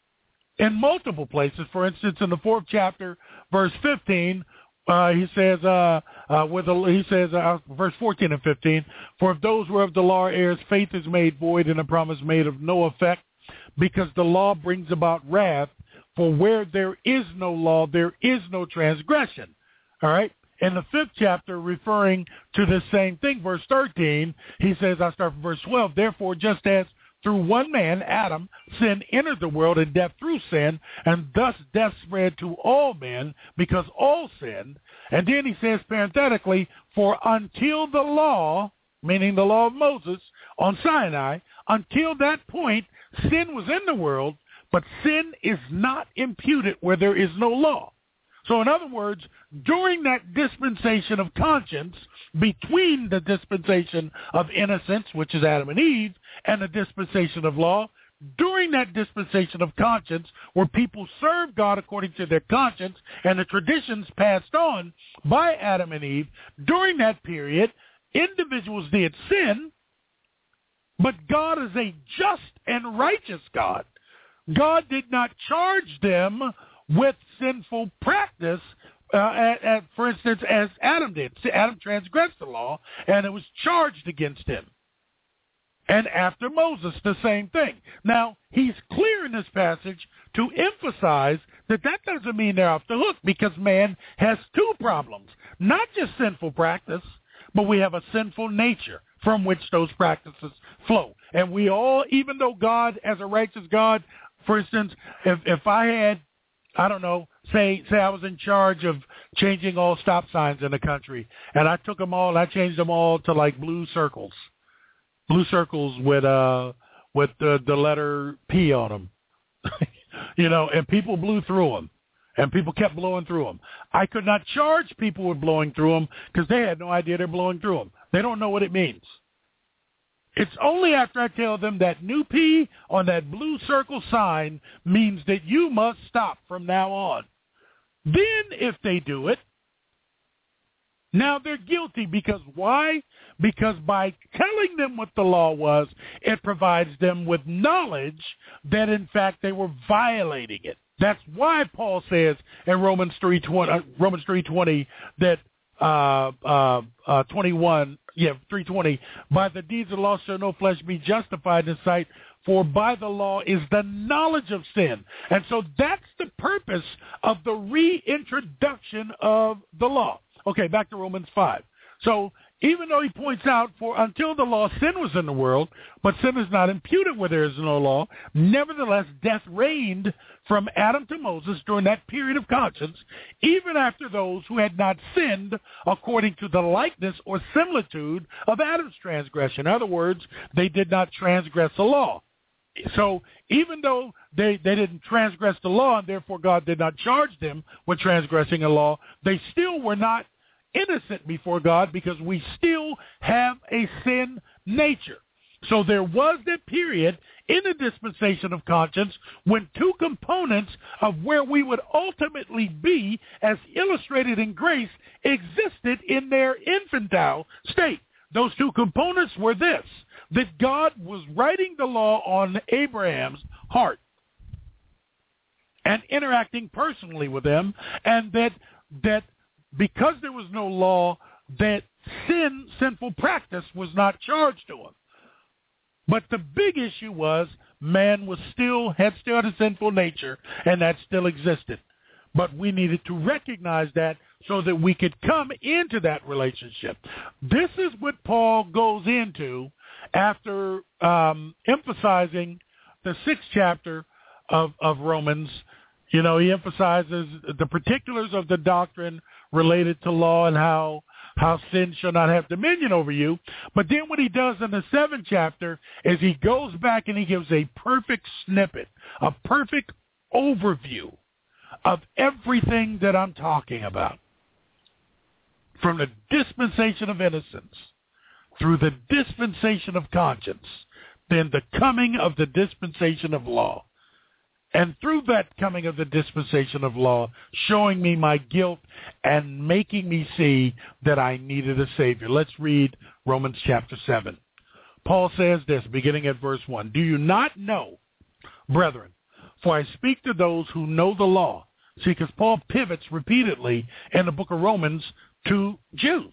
in multiple places. For instance, in the fourth chapter, verse fifteen, uh, he says, uh, uh, with a, he says, uh, verse fourteen and fifteen, for if those were of the law heirs, faith is made void and a promise made of no effect, because the law brings about wrath, for where there is no law, there is no transgression. All right? In the fifth chapter, referring to the same thing, verse thirteen, he says, I'll start from verse twelve, therefore, just as through one man, Adam, sin entered the world, and death through sin, and thus death spread to all men, because all sinned. And then he says, parenthetically, for until the law, meaning the law of Moses on Sinai, until that point, sin was in the world, but sin is not imputed where there is no law. So in other words, during that dispensation of conscience, between the dispensation of innocence, which is Adam and Eve, and the dispensation of law, during that dispensation of conscience, where people served God according to their conscience and the traditions passed on by Adam and Eve, during that period, individuals did sin, but God is a just and righteous God. God did not charge them with sinful practice uh, at, at, for instance, as Adam did. Adam transgressed the law, and it was charged against him. And after Moses, the same thing. Now, he's clear in this passage to emphasize that that doesn't mean they're off the hook, because man has two problems. Not just sinful practice, but we have a sinful nature from which those practices flow. And we all, even though God, as a righteous God, for instance, if, if I had, I don't know, say say I was in charge of changing all stop signs in the country, and I took them all and I changed them all to like blue circles. Blue circles with uh with the, the letter P on them, you know, and people blew through them, and people kept blowing through them. I could not charge people with blowing through them because they had no idea they're blowing through them. They don't know what it means. It's only after I tell them that new P on that blue circle sign means that you must stop from now on. Then if they do it, now they're guilty. Because why? Because by telling them what the law was, it provides them with knowledge that, in fact, they were violating it. That's why Paul says in Romans three twenty, uh, Romans three twenty that uh, uh, uh, twenty-one, yeah, three twenty, by the deeds of the law shall no flesh be justified in sight, for by the law is the knowledge of sin. And so that's the purpose of the reintroduction of the law. Okay, back to Romans five. So even though he points out, for until the law, sin was in the world, but sin is not imputed where there is no law, nevertheless death reigned from Adam to Moses during that period of conscience, even after those who had not sinned according to the likeness or similitude of Adam's transgression. In other words, they did not transgress the law. So even though they, they didn't transgress the law, and therefore God did not charge them with transgressing a law, they still were not innocent before God, because we still have a sin nature. So there was that period in the dispensation of conscience when two components of where we would ultimately be, as illustrated in grace, existed in their infantile state. Those two components were this: that God was writing the law on Abraham's heart and interacting personally with them, and that that because there was no law, that sin, sinful practice, was not charged to him. But the big issue was man was still had still had a sinful nature, and that still existed. But we needed to recognize that so that we could come into that relationship. This is what Paul goes into after um, emphasizing the sixth chapter of, of Romans. You know, he emphasizes the particulars of the doctrine related to law and how how sin shall not have dominion over you. But then what he does in the seventh chapter is he goes back and he gives a perfect snippet, a perfect overview of everything that I'm talking about. From the dispensation of innocence through the dispensation of conscience, then the coming of the dispensation of law. And through that coming of the dispensation of law, showing me my guilt and making me see that I needed a Savior. Let's read Romans chapter seven. Paul says this, beginning at verse one. Do you not know, brethren, for I speak to those who know the law. See, because Paul pivots repeatedly in the book of Romans to Jews.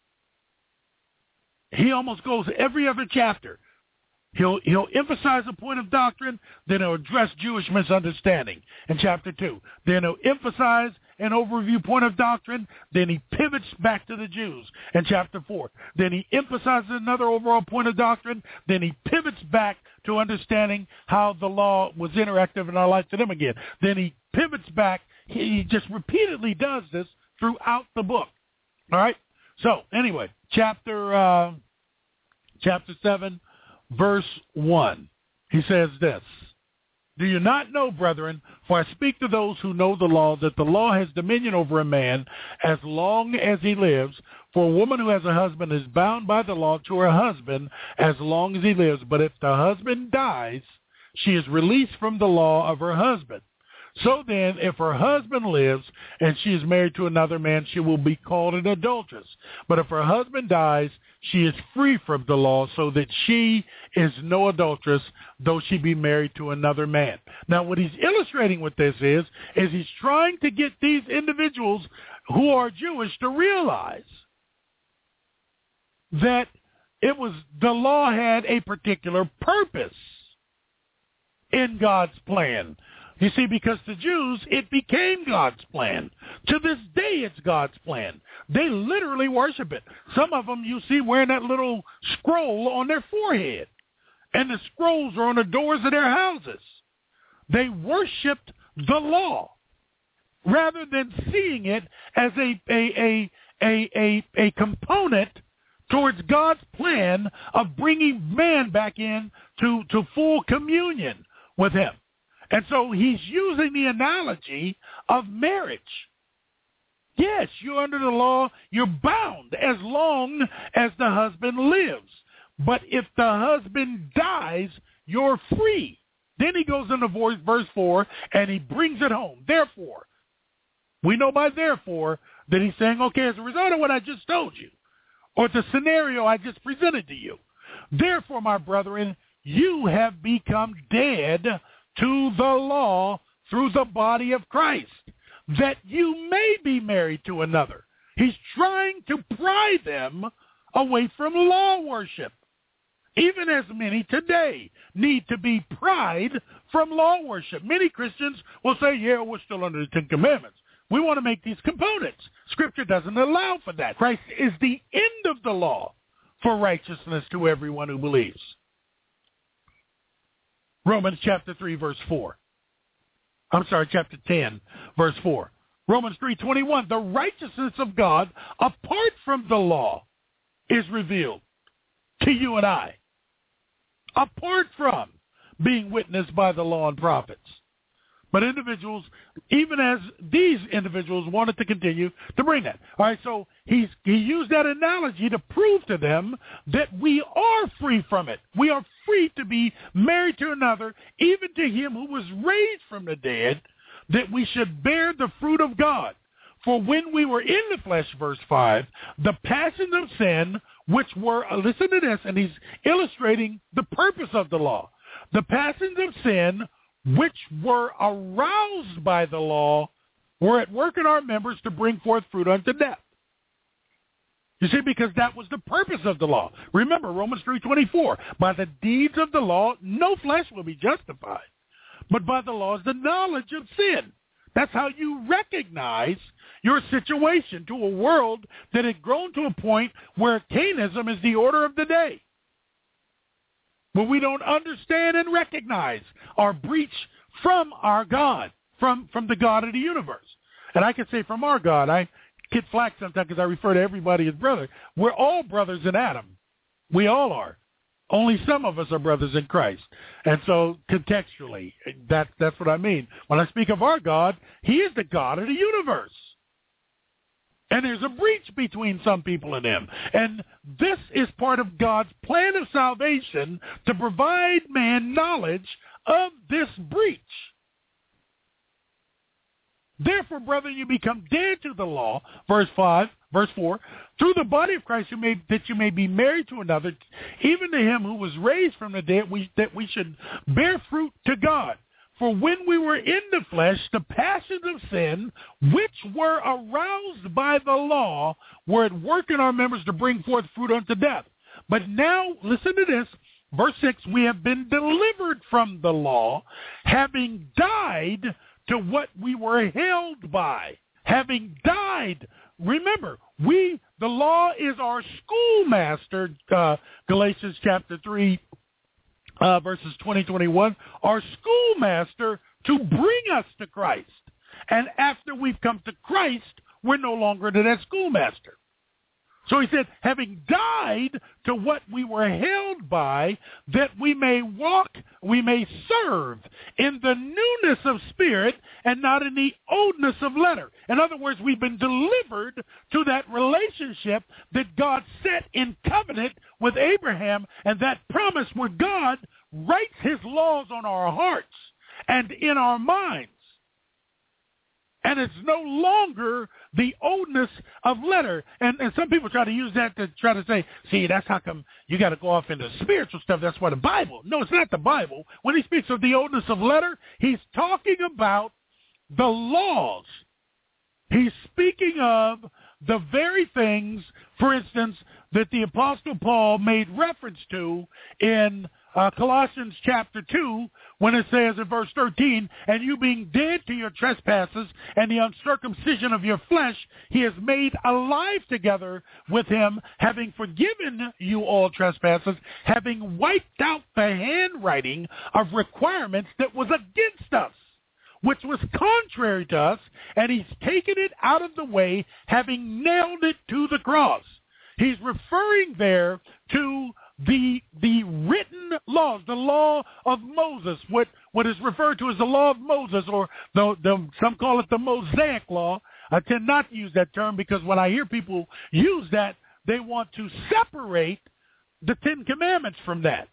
He almost goes every other chapter. He'll he'll emphasize a point of doctrine, then he'll address Jewish misunderstanding in chapter two. Then he'll emphasize an overview point of doctrine, then he pivots back to the Jews in chapter four. Then he emphasizes another overall point of doctrine, then he pivots back to understanding how the law was interactive in our life to them again. Then he pivots back. He just repeatedly does this throughout the book. All right? So, anyway, chapter uh, chapter seven, verse one, he says this, do you not know, brethren, for I speak to those who know the law, that the law has dominion over a man as long as he lives. For a woman who has a husband is bound by the law to her husband as long as he lives. But if the husband dies, she is released from the law of her husband. So then, if her husband lives and she is married to another man, she will be called an adulteress. But if her husband dies, she is free from the law, so that she is no adulteress, though she be married to another man. Now, what he's illustrating with this is, is he's trying to get these individuals who are Jewish to realize that it was the law had a particular purpose in God's plan. You see, because to Jews, it became God's plan. To this day, it's God's plan. They literally worship it. Some of them you see wearing that little scroll on their forehead. And the scrolls are on the doors of their houses. They worshiped the law rather than seeing it as a a a a a, a component towards God's plan of bringing man back in to, to full communion with him. And so he's using the analogy of marriage. Yes, you're under the law. You're bound as long as the husband lives. But if the husband dies, you're free. Then he goes into verse four, and he brings it home. Therefore, we know by therefore that he's saying, okay, as a result of what I just told you, or the scenario I just presented to you, therefore, my brethren, you have become dead to the law through the body of Christ, that you may be married to another. He's trying to pry them away from law worship. Even as many today need to be pried from law worship. Many Christians will say, yeah, we're still under the Ten Commandments. We want to make these components. Scripture doesn't allow for that. Christ is the end of the law for righteousness to everyone who believes. Romans chapter three, verse four. I'm sorry, chapter ten, verse four. Romans three twenty-one, the righteousness of God apart from the law is revealed to you and I, apart from being witnessed by the law and prophets. But individuals, even as these individuals wanted to continue to bring that. All right, so he's, he used that analogy to prove to them that we are free from it. We are free to be married to another, even to him who was raised from the dead, that we should bear the fruit of God. For when we were in the flesh, verse five, the passions of sin, which were, listen to this, and he's illustrating the purpose of the law. The passions of sin, which were aroused by the law, were at work in our members to bring forth fruit unto death. You see, because that was the purpose of the law. Remember, Romans three twenty-four, by the deeds of the law, no flesh will be justified, but by the law is the knowledge of sin. That's how you recognize your situation to a world that had grown to a point where Cainism is the order of the day. When we don't understand and recognize our breach from our God, from, from the God of the universe. And I can say from our God, I get flack sometimes because I refer to everybody as brother. We're all brothers in Adam. We all are. Only some of us are brothers in Christ. And so contextually, that, that's what I mean. When I speak of our God, he is the God of the universe. And there's a breach between some people and him. And this is part of God's plan of salvation to provide man knowledge of this breach. Therefore, brethren, you become dead to the law, verse five, verse four, through the body of Christ you may, that you may be married to another, even to him who was raised from the dead, we, that we should bear fruit to God. For when we were in the flesh, the passions of sin, which were aroused by the law, were at work in our members to bring forth fruit unto death. But now, listen to this, verse six, we have been delivered from the law, having died to what we were held by. Having died, remember, we, the law is our schoolmaster, uh, Galatians chapter three, Uh, verses twenty, twenty-one, our schoolmaster to bring us to Christ. And after we've come to Christ, we're no longer to that schoolmaster. So he said, having died to what we were held by, that we may walk, we may serve in the newness of spirit and not in the oldness of letter. In other words, we've been delivered to that relationship that God set in covenant with Abraham, and that promise where God writes his laws on our hearts and in our minds. And it's no longer the oldness of letter. And, and some people try to use that to try to say, see, that's how come you got to go off into spiritual stuff. That's why the Bible. No, it's not the Bible. When he speaks of the oldness of letter, he's talking about the laws He's speaking of the very things, for instance, that the Apostle Paul made reference to in uh, Colossians chapter two, when it says in verse thirteen, and you being dead to your trespasses and the uncircumcision of your flesh, he has made alive together with him, having forgiven you all trespasses, having wiped out the handwriting of requirements that was against us, which was contrary to us, and he's taken it out of the way, having nailed it to the cross. He's referring there to the the written laws, the law of Moses, what, what is referred to as the law of Moses, or the, the some call it the Mosaic law. I tend not to use that term because when I hear people use that, they want to separate the Ten Commandments from that.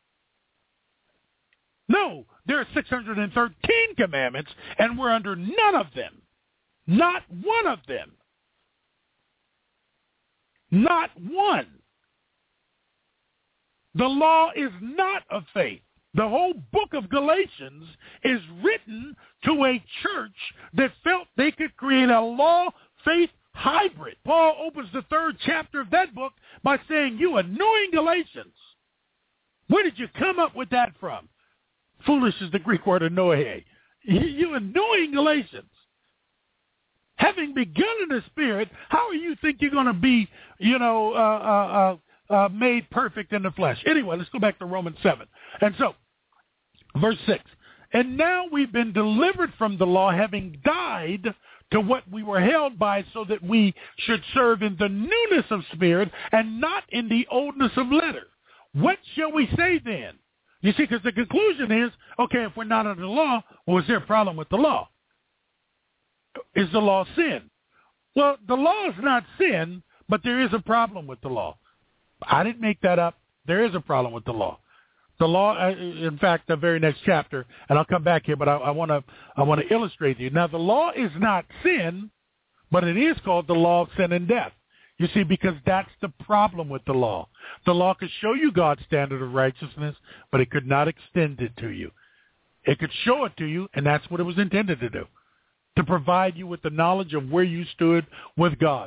No, there are six hundred thirteen commandments, and we're under none of them. Not one of them. Not one. The law is not of faith. The whole book of Galatians is written to a church that felt they could create a law-faith hybrid. Paul opens the third chapter of that book by saying, you annoying Galatians, where did you come up with that from? Foolish is the Greek word annoye. You annoying Galatians. Having begun in the Spirit, how do you think you're going to be, you know, uh, uh, uh, uh, made perfect in the flesh? Anyway, let's go back to Romans seven. And so, verse six. And now we've been delivered from the law, having died to what we were held by, so that we should serve in the newness of spirit and not in the oldness of letter. What shall we say then? You see, because the conclusion is, okay, if we're not under the law, well, is there a problem with the law? Is the law sin? Well, the law is not sin, but there is a problem with the law. I didn't make that up. There is a problem with the law. The law, in fact, the very next chapter, and I'll come back here, but I want to I want to illustrate to you. Now, the law is not sin, but it is called the law of sin and death. You see, because that's the problem with the law. The law could show you God's standard of righteousness, but it could not extend it to you. It could show it to you, and that's what it was intended to do, to provide you with the knowledge of where you stood with God.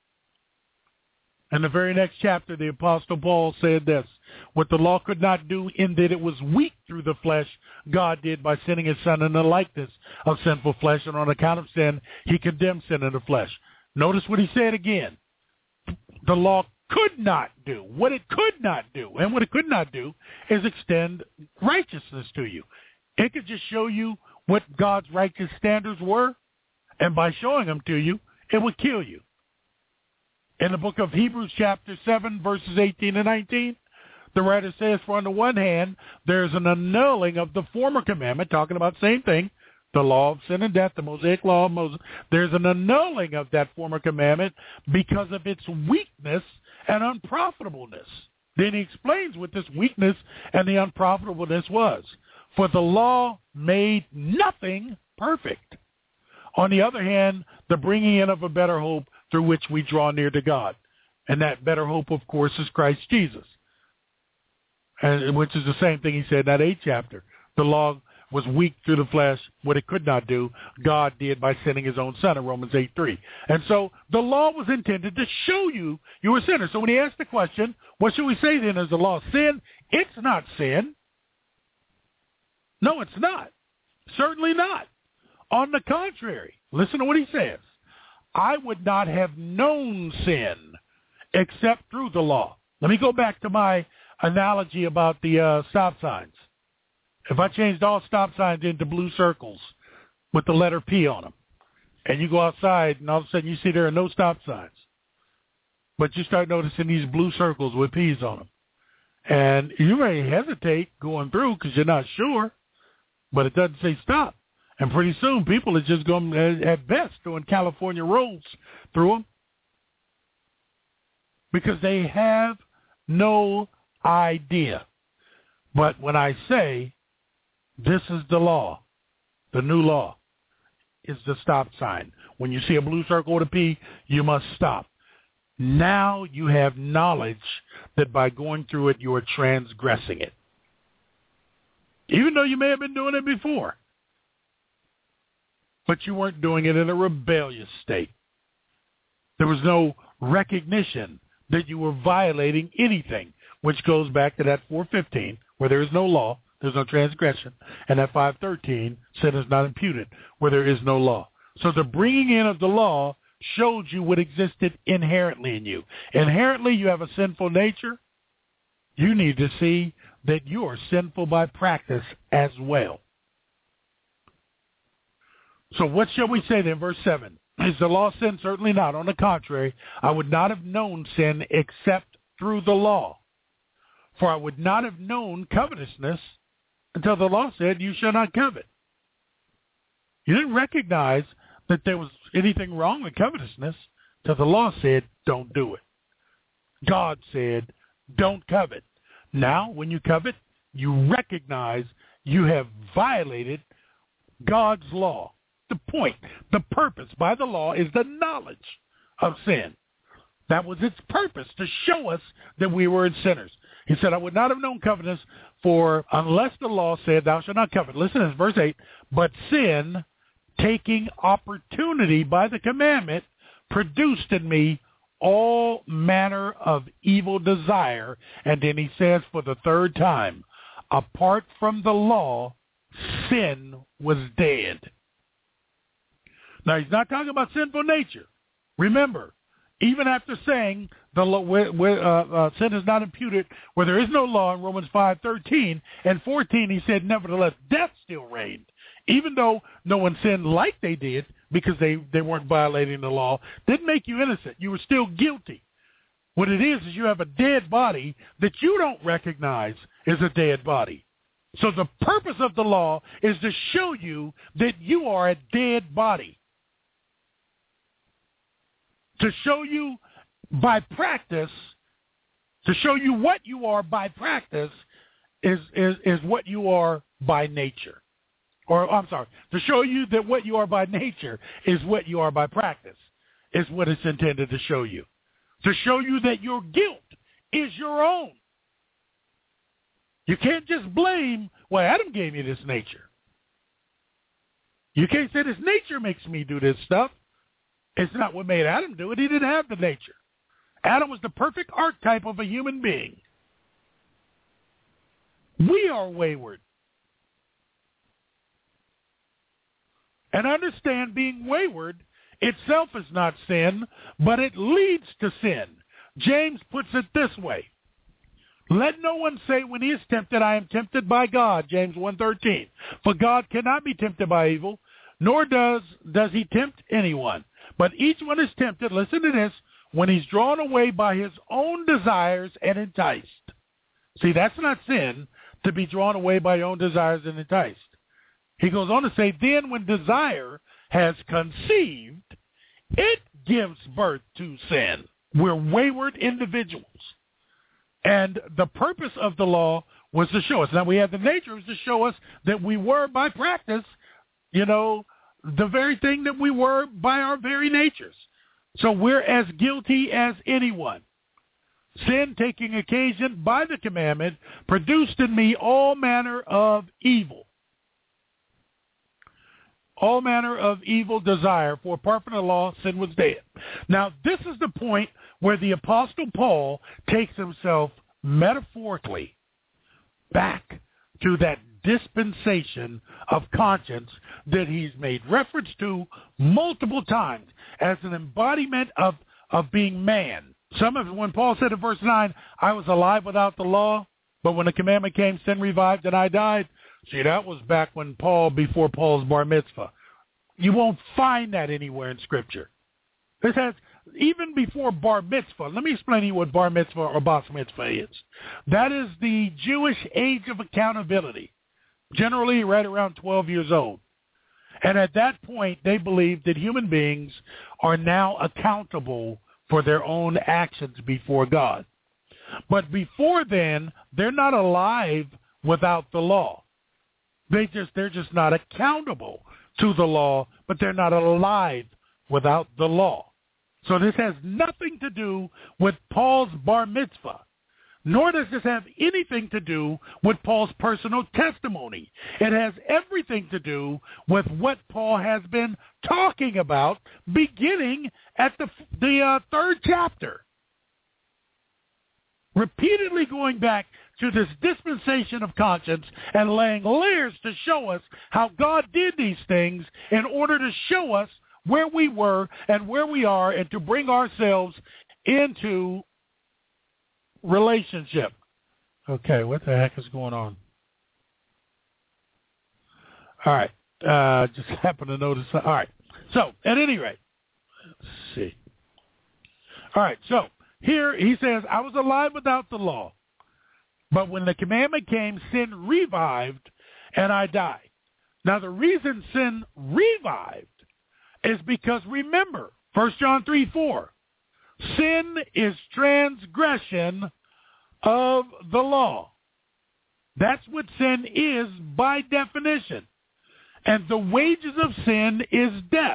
In the very next chapter, the Apostle Paul said this, what the law could not do in that it was weak through the flesh, God did by sending his Son in the likeness of sinful flesh, and on account of sin, he condemned sin in the flesh. Notice what he said again. The law could not do. What it could not do, and what it could not do, is extend righteousness to you. It could just show you what God's righteous standards were, and by showing them to you, it would kill you. In the book of Hebrews chapter seven, verses eighteen and nineteen, the writer says, for on the one hand, there's an annulling of the former commandment, talking about the same thing, the law of sin and death, the Mosaic law of Moses. There's an annulling of that former commandment because of its weakness and unprofitableness. Then he explains what this weakness and the unprofitableness was. For the law made nothing perfect. On the other hand, the bringing in of a better hope through which we draw near to God. And that better hope, of course, is Christ Jesus, and which is the same thing he said in that eighth chapter. The law was weak through the flesh. What it could not do, God did by sending his own Son in Romans eight three. And so the law was intended to show you you were a sinner. So when he asked the question, what should we say then? Is the law sin? It's not sin. No, it's not. Certainly not. On the contrary, listen to what he says. I would not have known sin except through the law. Let me go back to my analogy about the uh, stop signs. If I changed all stop signs into blue circles with the letter P on them, and you go outside and all of a sudden you see there are no stop signs, but you start noticing these blue circles with P's on them, and you may hesitate going through because you're not sure, but it doesn't say stop. And pretty soon people are just going, at best, doing California roads through them because they have no idea. But when I say this is the law, the new law is the stop sign. When you see a blue circle with a P, you must stop. Now you have knowledge that by going through it, you are transgressing it. Even though you may have been doing it before. but you weren't doing it in a rebellious state. There was no recognition that you were violating anything, which goes back to that four fifteen, where there is no law, there's no transgression, and that five thirteen, sin is not imputed, where there is no law. So the bringing in of the law showed you what existed inherently in you. Inherently, you have a sinful nature. You need to see that you are sinful by practice as well. So what shall we say then? Verse seven. Is the law sin? Certainly not. On the contrary, I would not have known sin except through the law. For I would not have known covetousness until the law said, you shall not covet. You didn't recognize that there was anything wrong with covetousness until the law said, don't do it. God said, don't covet. Now, when you covet, you recognize you have violated God's law. The point, the purpose by the law is the knowledge of sin. That was its purpose, to show us that we were sinners. He said, I would not have known covetousness, for unless the law said, thou shalt not covet. Listen to this, verse eight. But sin, taking opportunity by the commandment, produced in me all manner of evil desire. And then he says for the third time, apart from the law, sin was dead. Now, he's not talking about sinful nature. Remember, even after saying the law, where, where, uh, uh, sin is not imputed, where there is no law in Romans five thirteen and fourteen, he said, nevertheless, death still reigned. Even though no one sinned like they did, because they, they weren't violating the law, didn't make you innocent. You were still guilty. What it is is you have a dead body that you don't recognize as a dead body. So the purpose of the law is to show you that you are a dead body. To show you by practice, to show you what you are by practice is, is, is what you are by nature. Or, I'm sorry, to show you that what you are by nature is what you are by practice is what it's intended to show you. To show you that your guilt is your own. You can't just blame, well, Adam gave me this nature. You can't say this nature makes me do this stuff. It's not what made Adam do it. He didn't have the nature. Adam was the perfect archetype of a human being. We are wayward. And understand, being wayward itself is not sin, but it leads to sin. James puts it this way. Let no one say when he is tempted, I am tempted by God, James one thirteen. For God cannot be tempted by evil, nor does, does he tempt anyone. But each one is tempted, listen to this, when he's drawn away by his own desires and enticed. See, that's not sin, to be drawn away by your own desires and enticed. He goes on to say, then when desire has conceived, it gives birth to sin. We're wayward individuals. And the purpose of the law was to show us. Now, we have the nature was to show us that we were by practice, you know, the very thing that we were by our very natures. So we're as guilty as anyone. Sin, taking occasion by the commandment, produced in me all manner of evil. All manner of evil desire, for apart from the law, sin was dead. Now, this is the point where the Apostle Paul takes himself metaphorically back to that dispensation of conscience that he's made reference to multiple times as an embodiment of, of being man. Some of it, when Paul said in verse nine, I was alive without the law, but when the commandment came, sin revived and I died. See, that was back when Paul, before Paul's bar mitzvah. You won't find that anywhere in Scripture. This has, even before bar mitzvah, let me explain to you what bar mitzvah or bas mitzvah is. That is the Jewish age of accountability, generally right around twelve years old. And at that point, they believe that human beings are now accountable for their own actions before God. But before then, they're not alive without the law. They just, they're just not accountable to the law, but they're not alive without the law. So this has nothing to do with Paul's bar mitzvah. Nor does this have anything to do with Paul's personal testimony. It has everything to do with what Paul has been talking about beginning at the, the uh, third chapter. Repeatedly going back to this dispensation of conscience and laying layers to show us how God did these things in order to show us where we were and where we are and to bring ourselves into relationship. Okay, what the heck is going on? All right. Uh, just happened to notice. All right. So, at any rate, let's see. All right. So, here he says, I was alive without the law, but when the commandment came, sin revived, and I died. Now, the reason sin revived is because, remember, First John three four, sin is transgression of the law. That's what sin is by definition. And the wages of sin is death.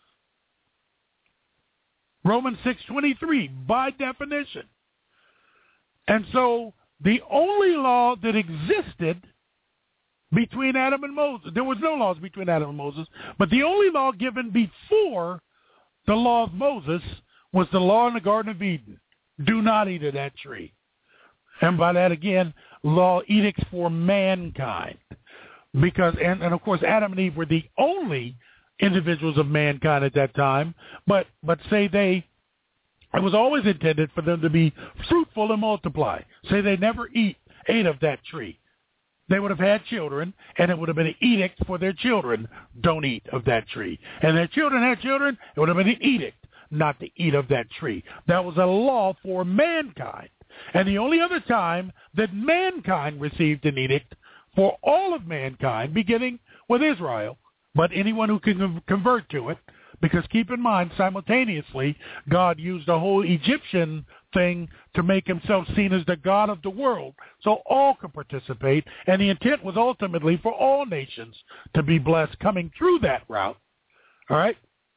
Romans six twenty-three, by definition. And so the only law that existed between Adam and Moses, there was no laws between Adam and Moses, but the only law given before the law of Moses was the law in the Garden of Eden. Do not eat of that tree. And by that, again, law edicts for mankind. Because, and, and of course, Adam and Eve were the only individuals of mankind at that time. But, but say they, it was always intended for them to be fruitful and multiply. Say they never eat, ate of that tree. They would have had children, and it would have been an edict for their children, don't eat of that tree. And their children had children, it would have been an edict not to eat of that tree. That was a law for mankind. And the only other time that mankind received an edict for all of mankind, beginning with Israel, but anyone who can convert to it, because keep in mind, simultaneously, God used the whole Egyptian thing to make himself seen as the God of the world, so all could participate, and the intent was ultimately for all nations to be blessed coming through that route. All right?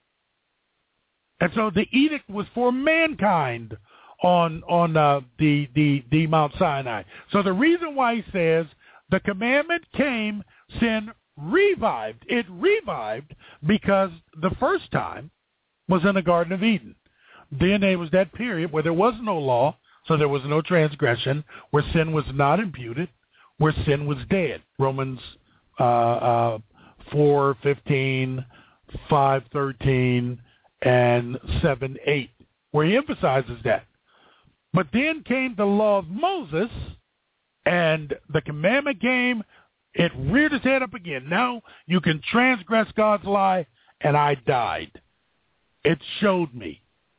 And so the edict was for mankind on on uh, the, the, the Mount Sinai. So the reason why he says the commandment came, sin revived. It revived because the first time was in the Garden of Eden. Then there was that period where there was no law, so there was no transgression, where sin was not imputed, where sin was dead. Romans uh, uh, four fifteen, five thirteen, and seven eight, where he emphasizes that. But then came the law of Moses, and the commandment came. It reared its head up again. Now you can transgress God's lie, and I died. It showed me.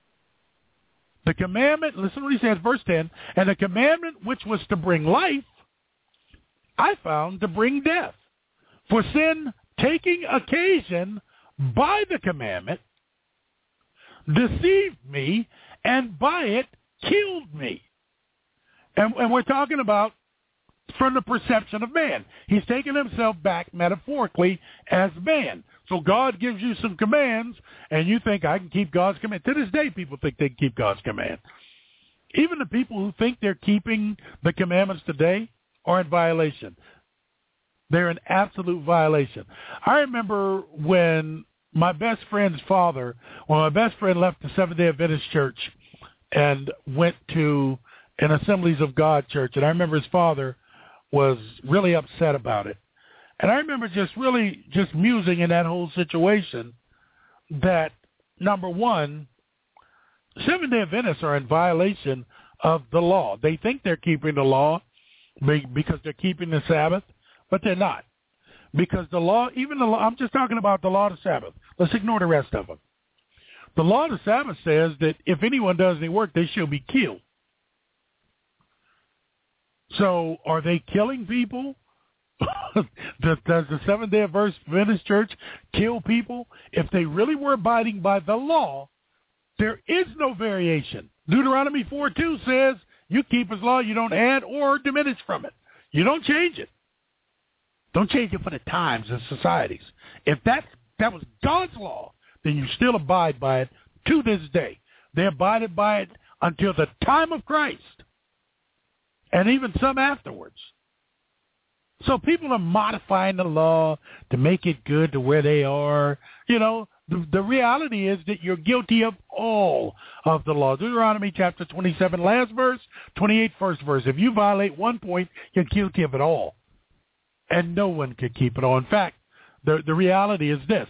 The commandment, listen to what he says, verse ten, and the commandment which was to bring life, I found to bring death. For sin, taking occasion by the commandment, deceived me, and by it killed me. And, and we're talking about from the perception of man. He's taken himself back metaphorically as man. So God gives you some commands, and you think, I can keep God's command. To this day, people think they can keep God's command. Even the people who think they're keeping the commandments today are in violation. They're in absolute violation. I remember when my best friend's father, when my best friend left the Seventh-day Adventist Church and went to an Assemblies of God church, and I remember his father was really upset about it. And I remember just really just musing in that whole situation that, number one, Seventh-day Adventists are in violation of the law. They think they're keeping the law because they're keeping the Sabbath, but they're not. Because the law, even the law, I'm just talking about the law of the Sabbath. Let's ignore the rest of them. The law of the Sabbath says that if anyone does any work, they shall be killed. So are they killing people? does, does the Seventh-day Adventist Church kill people? If they really were abiding by the law, there is no variation. Deuteronomy four two says you keep his law, you don't add or diminish from it. You don't change it. Don't change it for the times and societies. If that, that was God's law, then you still abide by it to this day. They abided by it until the time of Christ. and even some afterwards. So people are modifying the law to make it good to where they are. You know, the, the reality is that you're guilty of all of the law. Deuteronomy chapter twenty-seven, last verse, twenty-eight, first verse. If you violate one point, you're guilty of it all. And no one could keep it all. In fact, the, the reality is this.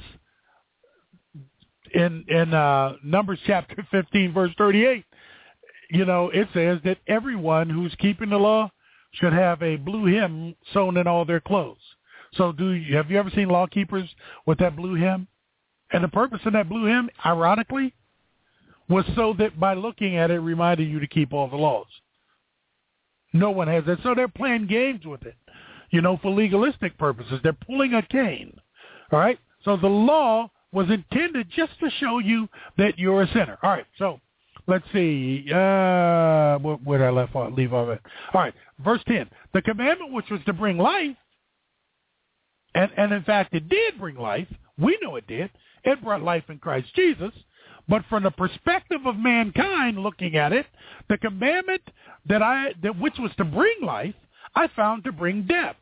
In, in uh, Numbers chapter fifteen, verse thirty-eight, you know, it says that everyone who's keeping the law should have a blue hem sewn in all their clothes. So do you, have you ever seen law keepers with that blue hem? And the purpose of that blue hem, ironically, was so that by looking at it, it reminded you to keep all the laws. No one has that. So they're playing games with it, you know, for legalistic purposes. They're pulling a cane, all right? So the law was intended just to show you that you're a sinner. All right, so let's see. Uh, where, where did I left off, leave off it? All right, verse ten. The commandment which was to bring life, and, and in fact it did bring life. We know it did. It brought life in Christ Jesus. But from the perspective of mankind looking at it, the commandment that I that which was to bring life, I found to bring death.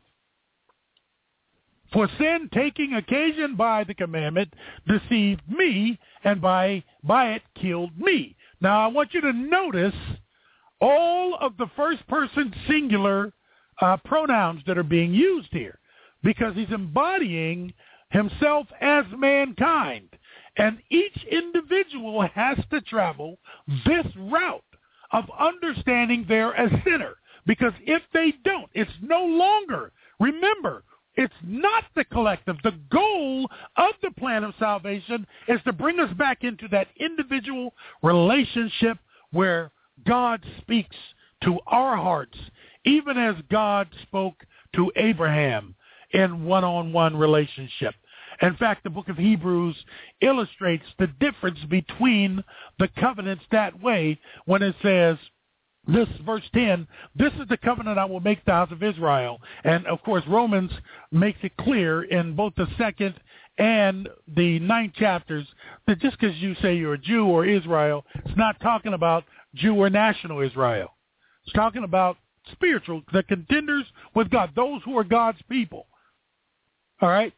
For sin, taking occasion by the commandment, deceived me, and by by it killed me. Now, I want you to notice all of the first-person singular uh, pronouns that are being used here, because he's embodying himself as mankind. And each individual has to travel this route of understanding they're a sinner. Because if they don't, it's no longer, remember, it's not the collective. The goal of the plan of salvation is to bring us back into that individual relationship where God speaks to our hearts, even as God spoke to Abraham in one-on-one relationship. In fact, the book of Hebrews illustrates the difference between the covenants that way when it says, this, verse ten, this is the covenant I will make with the house of Israel. And, of course, Romans makes it clear in both the second and the ninth chapters that just because you say you're a Jew or Israel, it's not talking about Jew or national Israel. It's talking about spiritual, the contenders with God, those who are God's people. All right?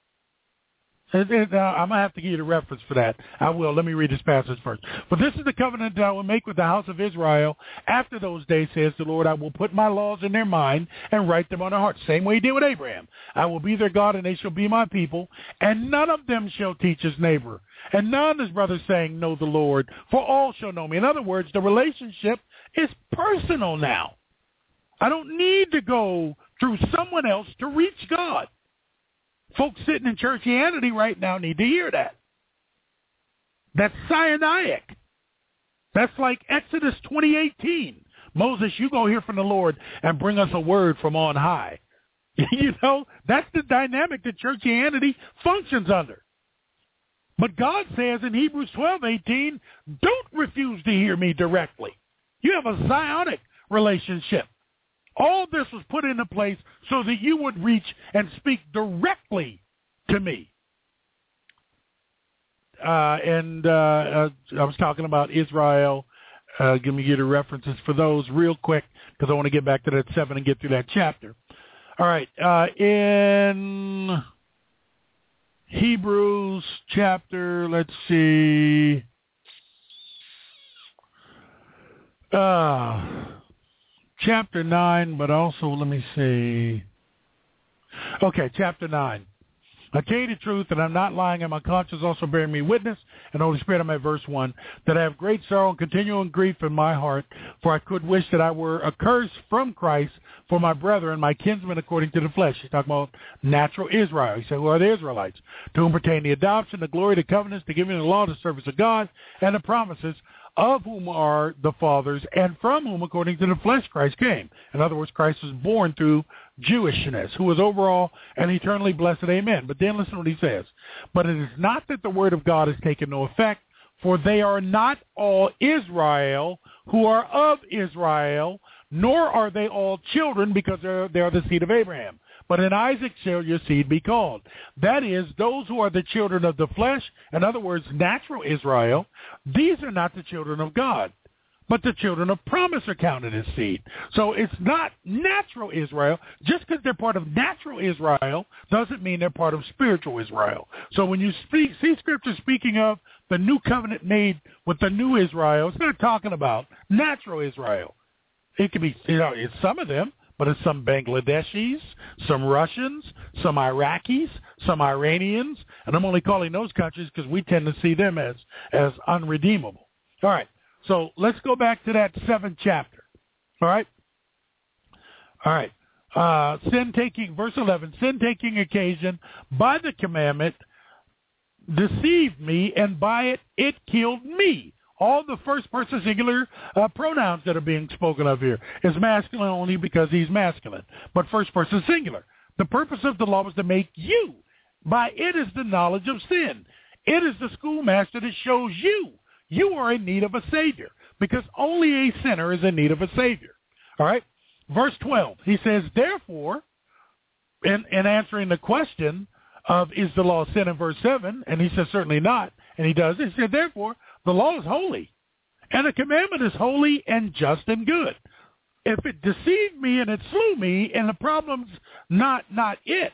And, and, uh, I'm going to have to give you the reference for that. I will. Let me read this passage first. But this is the covenant that I will make with the house of Israel. After those days, says the Lord, I will put my laws in their mind and write them on their hearts. Same way he did with Abraham. I will be their God, and they shall be my people. And none of them shall teach his neighbor, and none his brother, saying, know the Lord, for all shall know me. In other words, the relationship is personal now. I don't need to go through someone else to reach God. Folks sitting in churchianity right now need to hear that. That's Sinaitic. That's like Exodus twenty eighteen. Moses, you go hear from the Lord and bring us a word from on high. You know, that's the dynamic that churchianity functions under. But God says in Hebrews twelve eighteen, don't refuse to hear me directly. You have a Zionic relationship. All this was put into place so that you would reach and speak directly to me. Uh, and uh, uh, I was talking about Israel. Uh, give me the references for those real quick because I want to get back to that seven and get through that chapter. All right. Uh, in Hebrews chapter, let's see. Uh Chapter nine, but also, let me see. Okay, chapter nine. I tell you the truth, and I'm not lying, and my conscience also bearing me witness, and Holy Spirit, I'm at verse one, that I have great sorrow and continual grief in my heart, for I could wish that I were accursed from Christ for my brethren, my kinsmen according to the flesh. He's talking about natural Israel. He said, who are the Israelites? To whom pertain the adoption, the glory, the covenants, the giving of the law, the service of God, and the promises, of whom are the fathers, and from whom, according to the flesh, Christ came. In other words, Christ was born through Jewishness, who is overall and eternally blessed. Amen. But then listen to what he says. But it is not that the word of God has taken no effect, for they are not all Israel who are of Israel, nor are they all children, because they're, they are the seed of Abraham. But in Isaac shall your seed be called. That is, those who are the children of the flesh, in other words, natural Israel, these are not the children of God. but the children of promise are counted as seed. So it's not natural Israel. Just because they're part of natural Israel doesn't mean they're part of spiritual Israel. So when you speak, see Scripture speaking of the new covenant made with the new Israel, it's not talking about natural Israel. It could be, you know, it's some of them, but it's some Bangladeshis, some Russians, some Iraqis, some Iranians, and I'm only calling those countries because we tend to see them as, as unredeemable. All right, so let's go back to that seventh chapter. All right? All right. Uh, sin taking, verse eleven, sin taking occasion by the commandment deceived me, and by it, it killed me. All the first-person singular uh, pronouns that are being spoken of here is masculine only because he's masculine, but first-person singular. The purpose of the law was to make you. By it is the knowledge of sin. It is the schoolmaster that shows you. You are in need of a Savior because only a sinner is in need of a Savior. All right? Verse twelve, he says, therefore, in, in answering the question of is the law sin in verse seven, and he says certainly not, and he does, he said, therefore, the law is holy, and the commandment is holy and just and good. If it deceived me and it slew me, and the problem's not not it.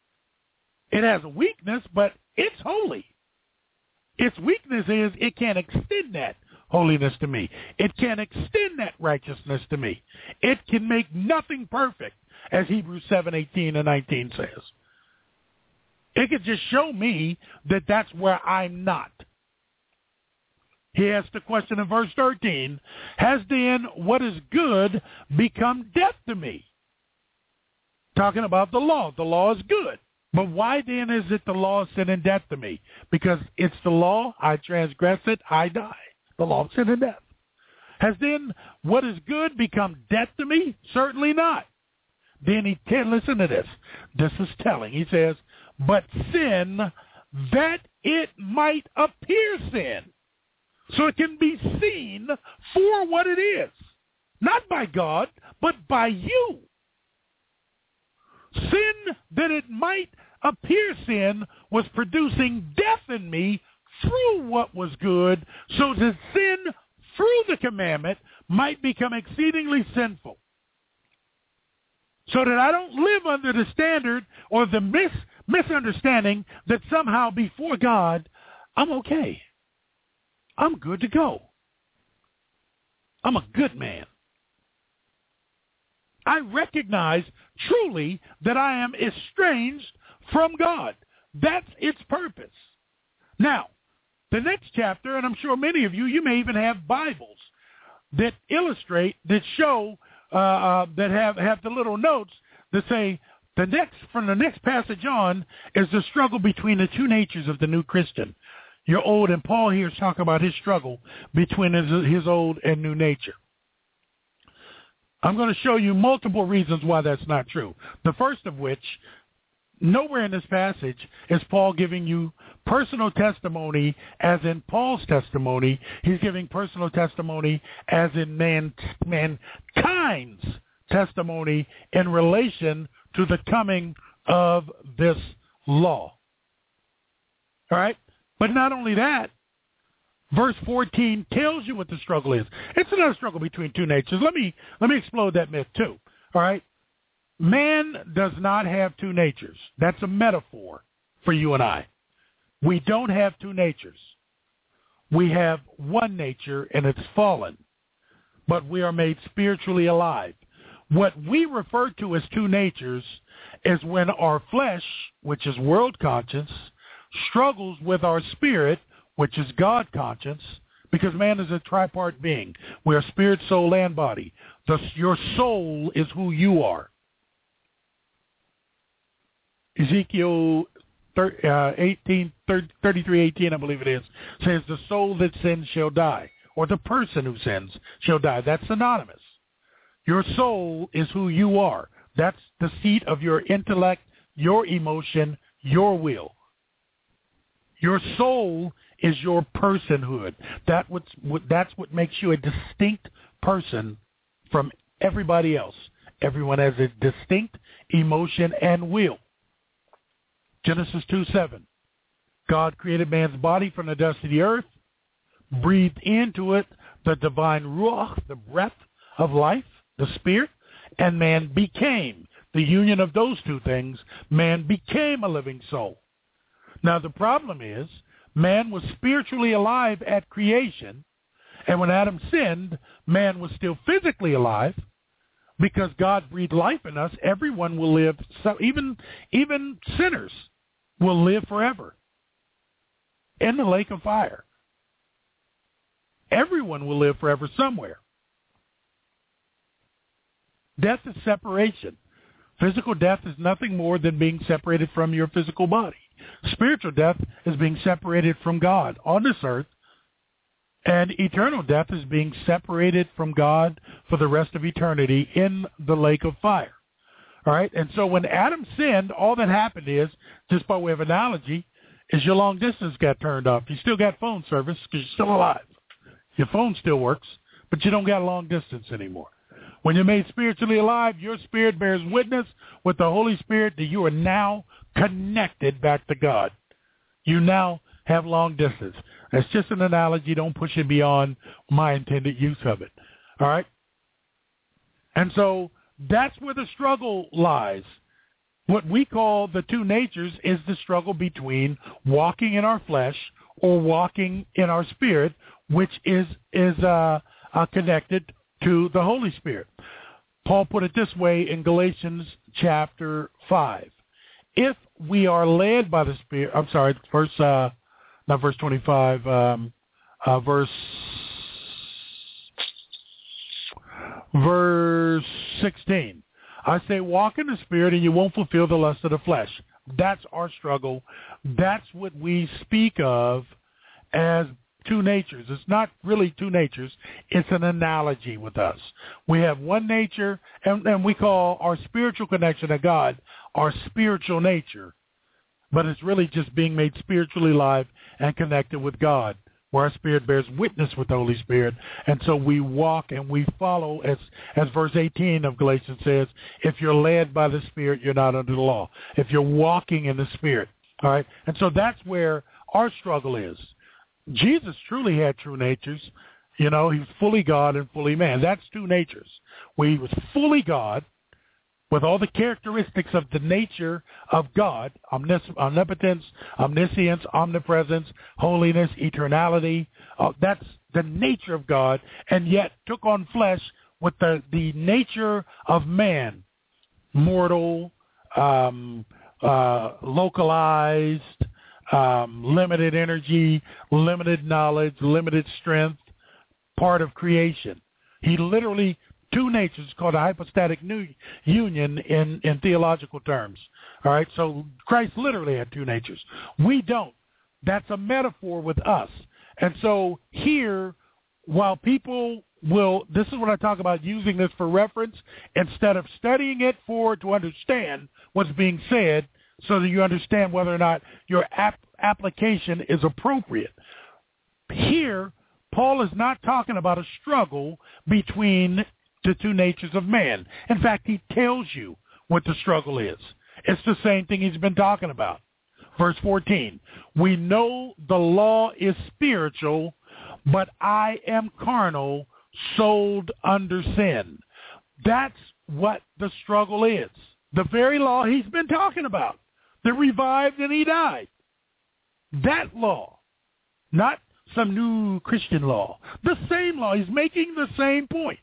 It has a weakness, but it's holy. Its weakness is it can't extend that holiness to me. It can't extend that righteousness to me. It can make nothing perfect, as Hebrews seven, eighteen and nineteen says. It can just show me that that's where I'm not. He asked the question in verse thirteen, has then what is good become death to me? Talking about the law. The law is good. But why then is it the law of sin and death to me? Because it's the law, I transgress it, I die. The law of sin and death. Has then what is good become death to me? Certainly not. Then he can listen to this. This is telling. He says, but sin, that it might appear sin. So it can be seen for what it is. Not by God, but by you. Sin, that it might appear sin, was producing death in me through what was good, so that sin through the commandment might become exceedingly sinful. So that I don't live under the standard or the mis- misunderstanding that somehow before God, I'm okay. I'm good to go. I'm a good man. I recognize truly that I am estranged from God. That's its purpose. Now, the next chapter, and I'm sure many of you, you may even have Bibles that illustrate, that show, uh, uh, that have, have the little notes that say, the next from the next passage on is the struggle between the two natures of the new Christian. Your old, and Paul here is talking about his struggle between his, his old and new nature. I'm going to show you multiple reasons why that's not true. The first of which, nowhere in this passage is Paul giving you personal testimony as in Paul's testimony. He's giving personal testimony as in man, mankind's testimony in relation to the coming of this law. All right? But not only that, verse fourteen tells you what the struggle is. It's not a struggle between two natures. Let me let me explode that myth too. All right? Man does not have two natures. That's a metaphor for you and I. We don't have two natures. We have one nature, and it's fallen. But we are made spiritually alive. What we refer to as two natures is when our flesh, which is world conscience, struggles with our spirit, which is God conscience, because man is a tripart being. We are spirit, soul, and body. The, your soul is who you are. Ezekiel eighteen, thirty-three eighteen, I believe it is, says the soul that sins shall die, or the person who sins shall die. That's synonymous. Your soul is who you are. That's the seat of your intellect, your emotion, your will. Your soul is your personhood. That what's, what, that's what makes you a distinct person from everybody else. Everyone has a distinct emotion and will. Genesis two seven. God created man's body from the dust of the earth, breathed into it the divine ruach, the breath of life, the spirit, and man became. The union of those two things, man became a living soul. Now the problem is, man was spiritually alive at creation, and when Adam sinned, man was still physically alive. Because God breathed life in us, everyone will live, so even, even sinners will live forever in the lake of fire. Everyone will live forever somewhere. Death is separation. Physical death is nothing more than being separated from your physical body. Spiritual death is being separated from God on this earth. And eternal death is being separated from God for the rest of eternity in the lake of fire. All right? And so when Adam sinned, all that happened is, just by way of analogy, is your long distance got turned off. You still got phone service because you're still alive. Your phone still works, but you don't got long distance anymore. When you're made spiritually alive, your spirit bears witness with the Holy Spirit that you are now connected back to God. You now have long distance. That's just an analogy. Don't push it beyond my intended use of it. All right? And so that's where the struggle lies. What we call the two natures is the struggle between walking in our flesh or walking in our spirit, which is, is uh, uh, connected to the Holy Spirit. Paul put it this way in Galatians chapter five. If we are led by the Spirit, I'm sorry, verse, uh, not verse twenty-five, um, uh, verse, verse sixteen. I say walk in the Spirit and you won't fulfill the lust of the flesh. That's our struggle. That's what we speak of as two natures. It's not really two natures. It's an analogy with us. We have one nature, and, and we call our spiritual connection to God our spiritual nature. But it's really just being made spiritually alive and connected with God, where our spirit bears witness with the Holy Spirit. And so we walk and we follow, as, as verse eighteen of Galatians says, if you're led by the Spirit, you're not under the law. If you're walking in the Spirit. All right? And so that's where our struggle is. Jesus truly had true natures. You know, he was fully God and fully man. That's two natures. Where he was fully God with all the characteristics of the nature of God, omnis- omnipotence, omniscience, omnipresence, holiness, eternality. Uh, that's the nature of God, and yet took on flesh with the, the nature of man, mortal, um, uh, localized, Um, limited energy, limited knowledge, limited strength, part of creation. He literally, two natures, called a hypostatic new union in, in theological terms. All right, so Christ literally had two natures. We don't. That's a metaphor with us. And so here, while people will, this is what I talk about, using this for reference, instead of studying it for to understand what's being said, so that you understand whether or not your ap- application is appropriate. Here, Paul is not talking about a struggle between the two natures of man. In fact, he tells you what the struggle is. It's the same thing he's been talking about. Verse fourteen, we know the law is spiritual, but I am carnal, sold under sin. That's what the struggle is. The very law he's been talking about. That revived and he died. That law, not some new Christian law. The same law. He's making the same point.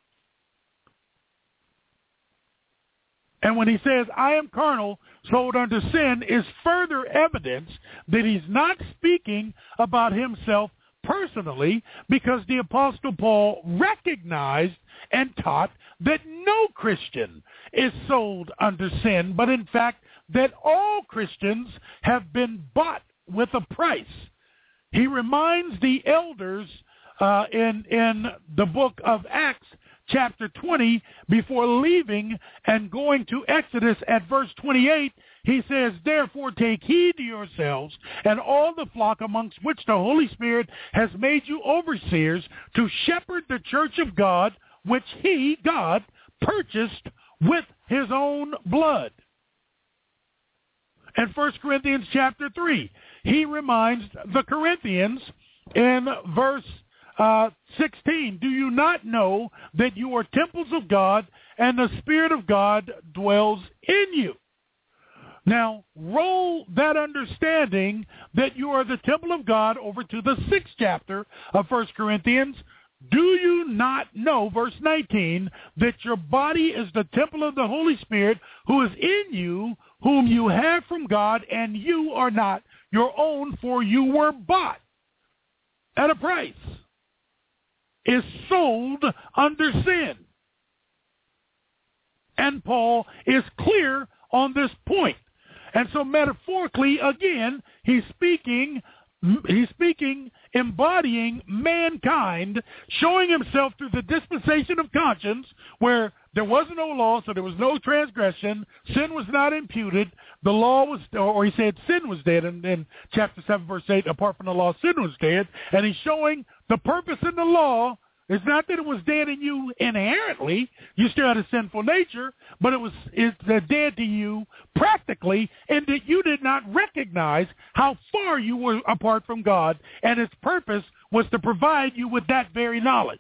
And when he says, I am carnal, sold under sin, is further evidence that he's not speaking about himself personally, because the Apostle Paul recognized and taught that no Christian is sold under sin, but in fact, that all Christians have been bought with a price. He reminds the elders uh, in, in the book of Acts, chapter twenty, before leaving and going to Exodus at verse twenty-eight, he says, therefore take heed to yourselves and all the flock amongst which the Holy Spirit has made you overseers to shepherd the church of God, which he, God, purchased with his own blood. In First Corinthians chapter three, he reminds the Corinthians in verse uh, sixteen, do you not know that you are temples of God and the Spirit of God dwells in you? Now, roll that understanding that you are the temple of God over to the sixth chapter of First Corinthians. Do you not know, verse nineteen, that your body is the temple of the Holy Spirit who is in you, whom you have from God, and you are not your own, for you were bought at a price, is sold under sin. And Paul is clear on this point. And so metaphorically, again, he's speaking, he's speaking, embodying mankind, showing himself through the dispensation of conscience, where there was no law, so there was no transgression. Sin was not imputed. The law was, or he said sin was dead in, in chapter seven, verse eight, apart from the law, sin was dead. And he's showing the purpose in the law. It's not that it was dead in you inherently. You still had a sinful nature, but it was it's dead to you practically, and that you did not recognize how far you were apart from God, and its purpose was to provide you with that very knowledge.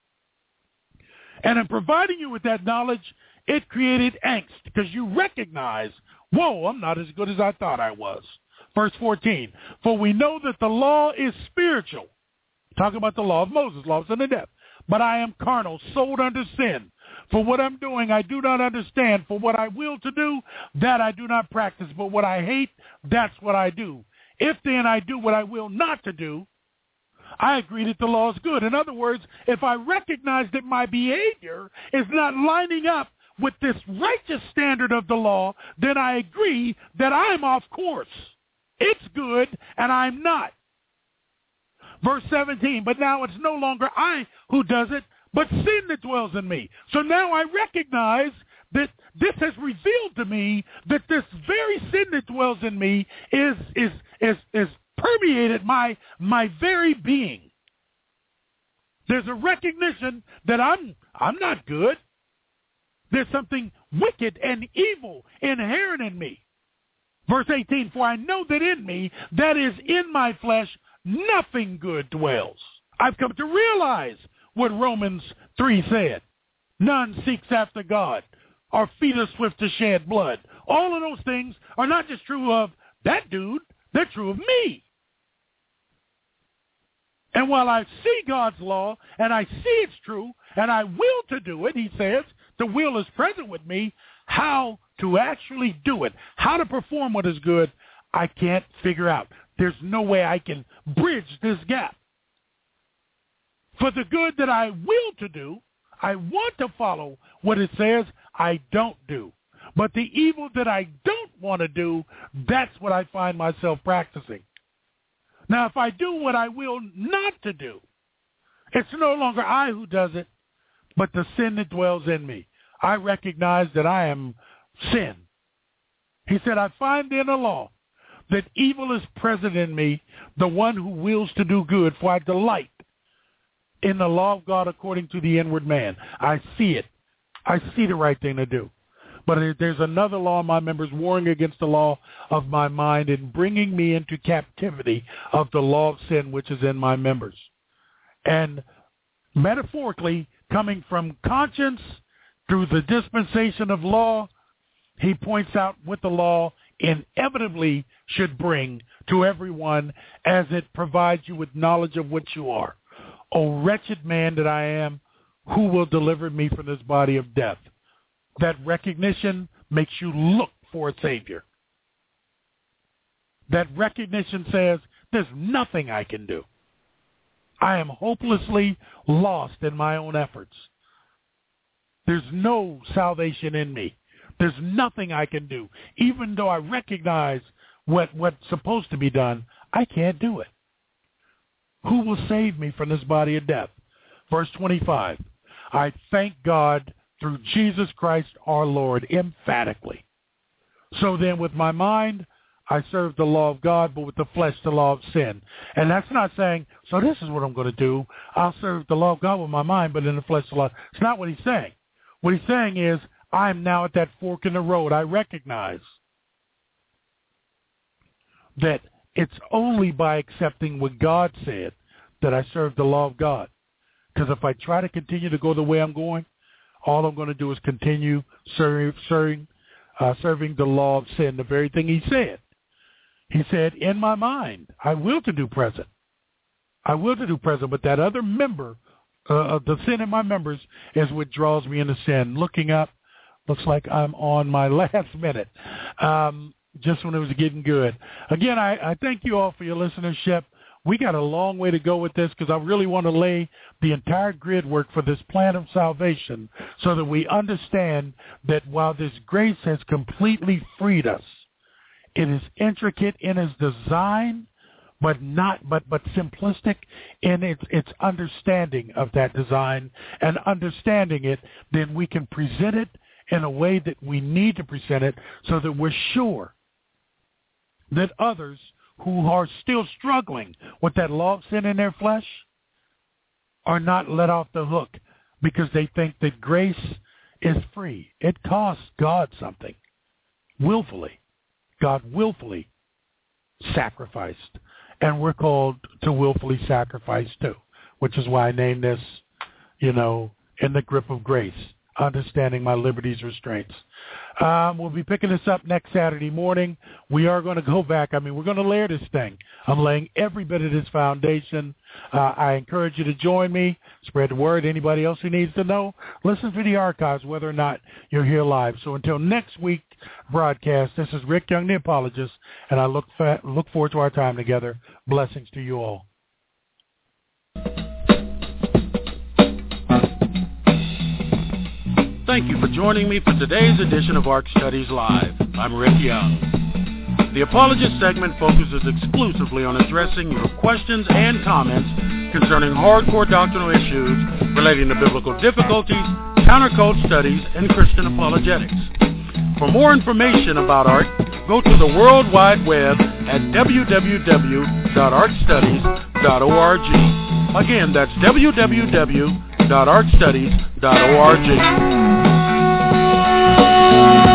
And in providing you with that knowledge, it created angst, because you recognize, whoa, I'm not as good as I thought I was. Verse fourteen, for we know that the law is spiritual. Talking about the law of Moses, law of sin and death. But I am carnal, sold under sin. For what I'm doing, I do not understand. For what I will to do, that I do not practice. But what I hate, that's what I do. If then I do what I will not to do, I agree that the law is good. In other words, if I recognize that my behavior is not lining up with this righteous standard of the law, then I agree that I'm off course. It's good, and I'm not. Verse seventeen, but now it's no longer I who does it, but sin that dwells in me. So now I recognize that this has revealed to me that this very sin that dwells in me is is is is permeated my my very being. There's a recognition that I'm I'm not good. There's something wicked and evil inherent in me. Verse eighteen, for I know that in me, that is in my flesh, nothing good dwells. I've come to realize what Romans three said. None seeks after God. Our feet are swift to shed blood. All of those things are not just true of that dude, they're true of me. And while I see God's law, and I see it's true, and I will to do it, he says, the will is present with me, how to actually do it, how to perform what is good, I can't figure out. There's no way I can bridge this gap. For the good that I will to do, I want to follow what it says, I don't do. But the evil that I don't want to do, that's what I find myself practicing. Now, if I do what I will not to do, it's no longer I who does it, but the sin that dwells in me. I recognize that I am sin. He said, I find in the law that evil is present in me, the one who wills to do good, for I delight in the law of God according to the inward man. I see it. I see the right thing to do. But there's another law in my members warring against the law of my mind and bringing me into captivity of the law of sin which is in my members. And metaphorically, coming from conscience through the dispensation of law, he points out what the law inevitably should bring to everyone as it provides you with knowledge of what you are. O wretched man that I am, who will deliver me from this body of death? That recognition makes you look for a Savior. That recognition says, there's nothing I can do. I am hopelessly lost in my own efforts. There's no salvation in me. There's nothing I can do. Even though I recognize what, what's supposed to be done, I can't do it. Who will save me from this body of death? Verse twenty-five, I thank God through Jesus Christ our Lord, emphatically. So then with my mind, I serve the law of God, but with the flesh, the law of sin. And that's not saying, so this is what I'm going to do. I'll serve the law of God with my mind, but in the flesh, the law. It's not what he's saying. What he's saying is, I'm now at that fork in the road. I recognize that it's only by accepting what God said that I serve the law of God. Because if I try to continue to go the way I'm going, all I'm going to do is continue serving, serving, uh, serving the law of sin, the very thing he said. He said, in my mind, I will to do present. I will to do present, but that other member uh, of the sin in my members is what draws me into sin. Looking up, looks like I'm on my last minute, um, just when it was getting good. Again, I, I thank you all for your listenership. We got a long way to go with this because I really want to lay the entire grid work for this plan of salvation so that we understand that while this grace has completely freed us, it is intricate in its design, but not, but, but simplistic in its, its understanding of that design. And understanding it, then we can present it in a way that we need to present it so that we're sure that others who are still struggling with that law of sin in their flesh are not let off the hook because they think that grace is free. It costs God something. Willfully. God willfully sacrificed. And we're called to willfully sacrifice too, which is why I named this, you know, In the Grip of Grace, Understanding My Liberty's Restraints. Um, we'll be picking this up next Saturday morning. We are going to go back. I mean, we're going to layer this thing. I'm laying every bit of this foundation. Uh, I encourage you to join me. Spread the word. Anybody else who needs to know, listen to the archives, whether or not you're here live. So until next week broadcast, this is Rick Young, the apologist, and I look fa- look forward to our time together. Blessings to you all. Thank you for joining me for today's edition of Ark Studies Live. I'm Rick Young. The Apologist segment focuses exclusively on addressing your questions and comments concerning hardcore doctrinal issues relating to biblical difficulties, countercult studies, and Christian apologetics. For more information about Ark, go to the World Wide Web at w w w dot ark studies dot org. Again, that's w w w dot ark studies dot org.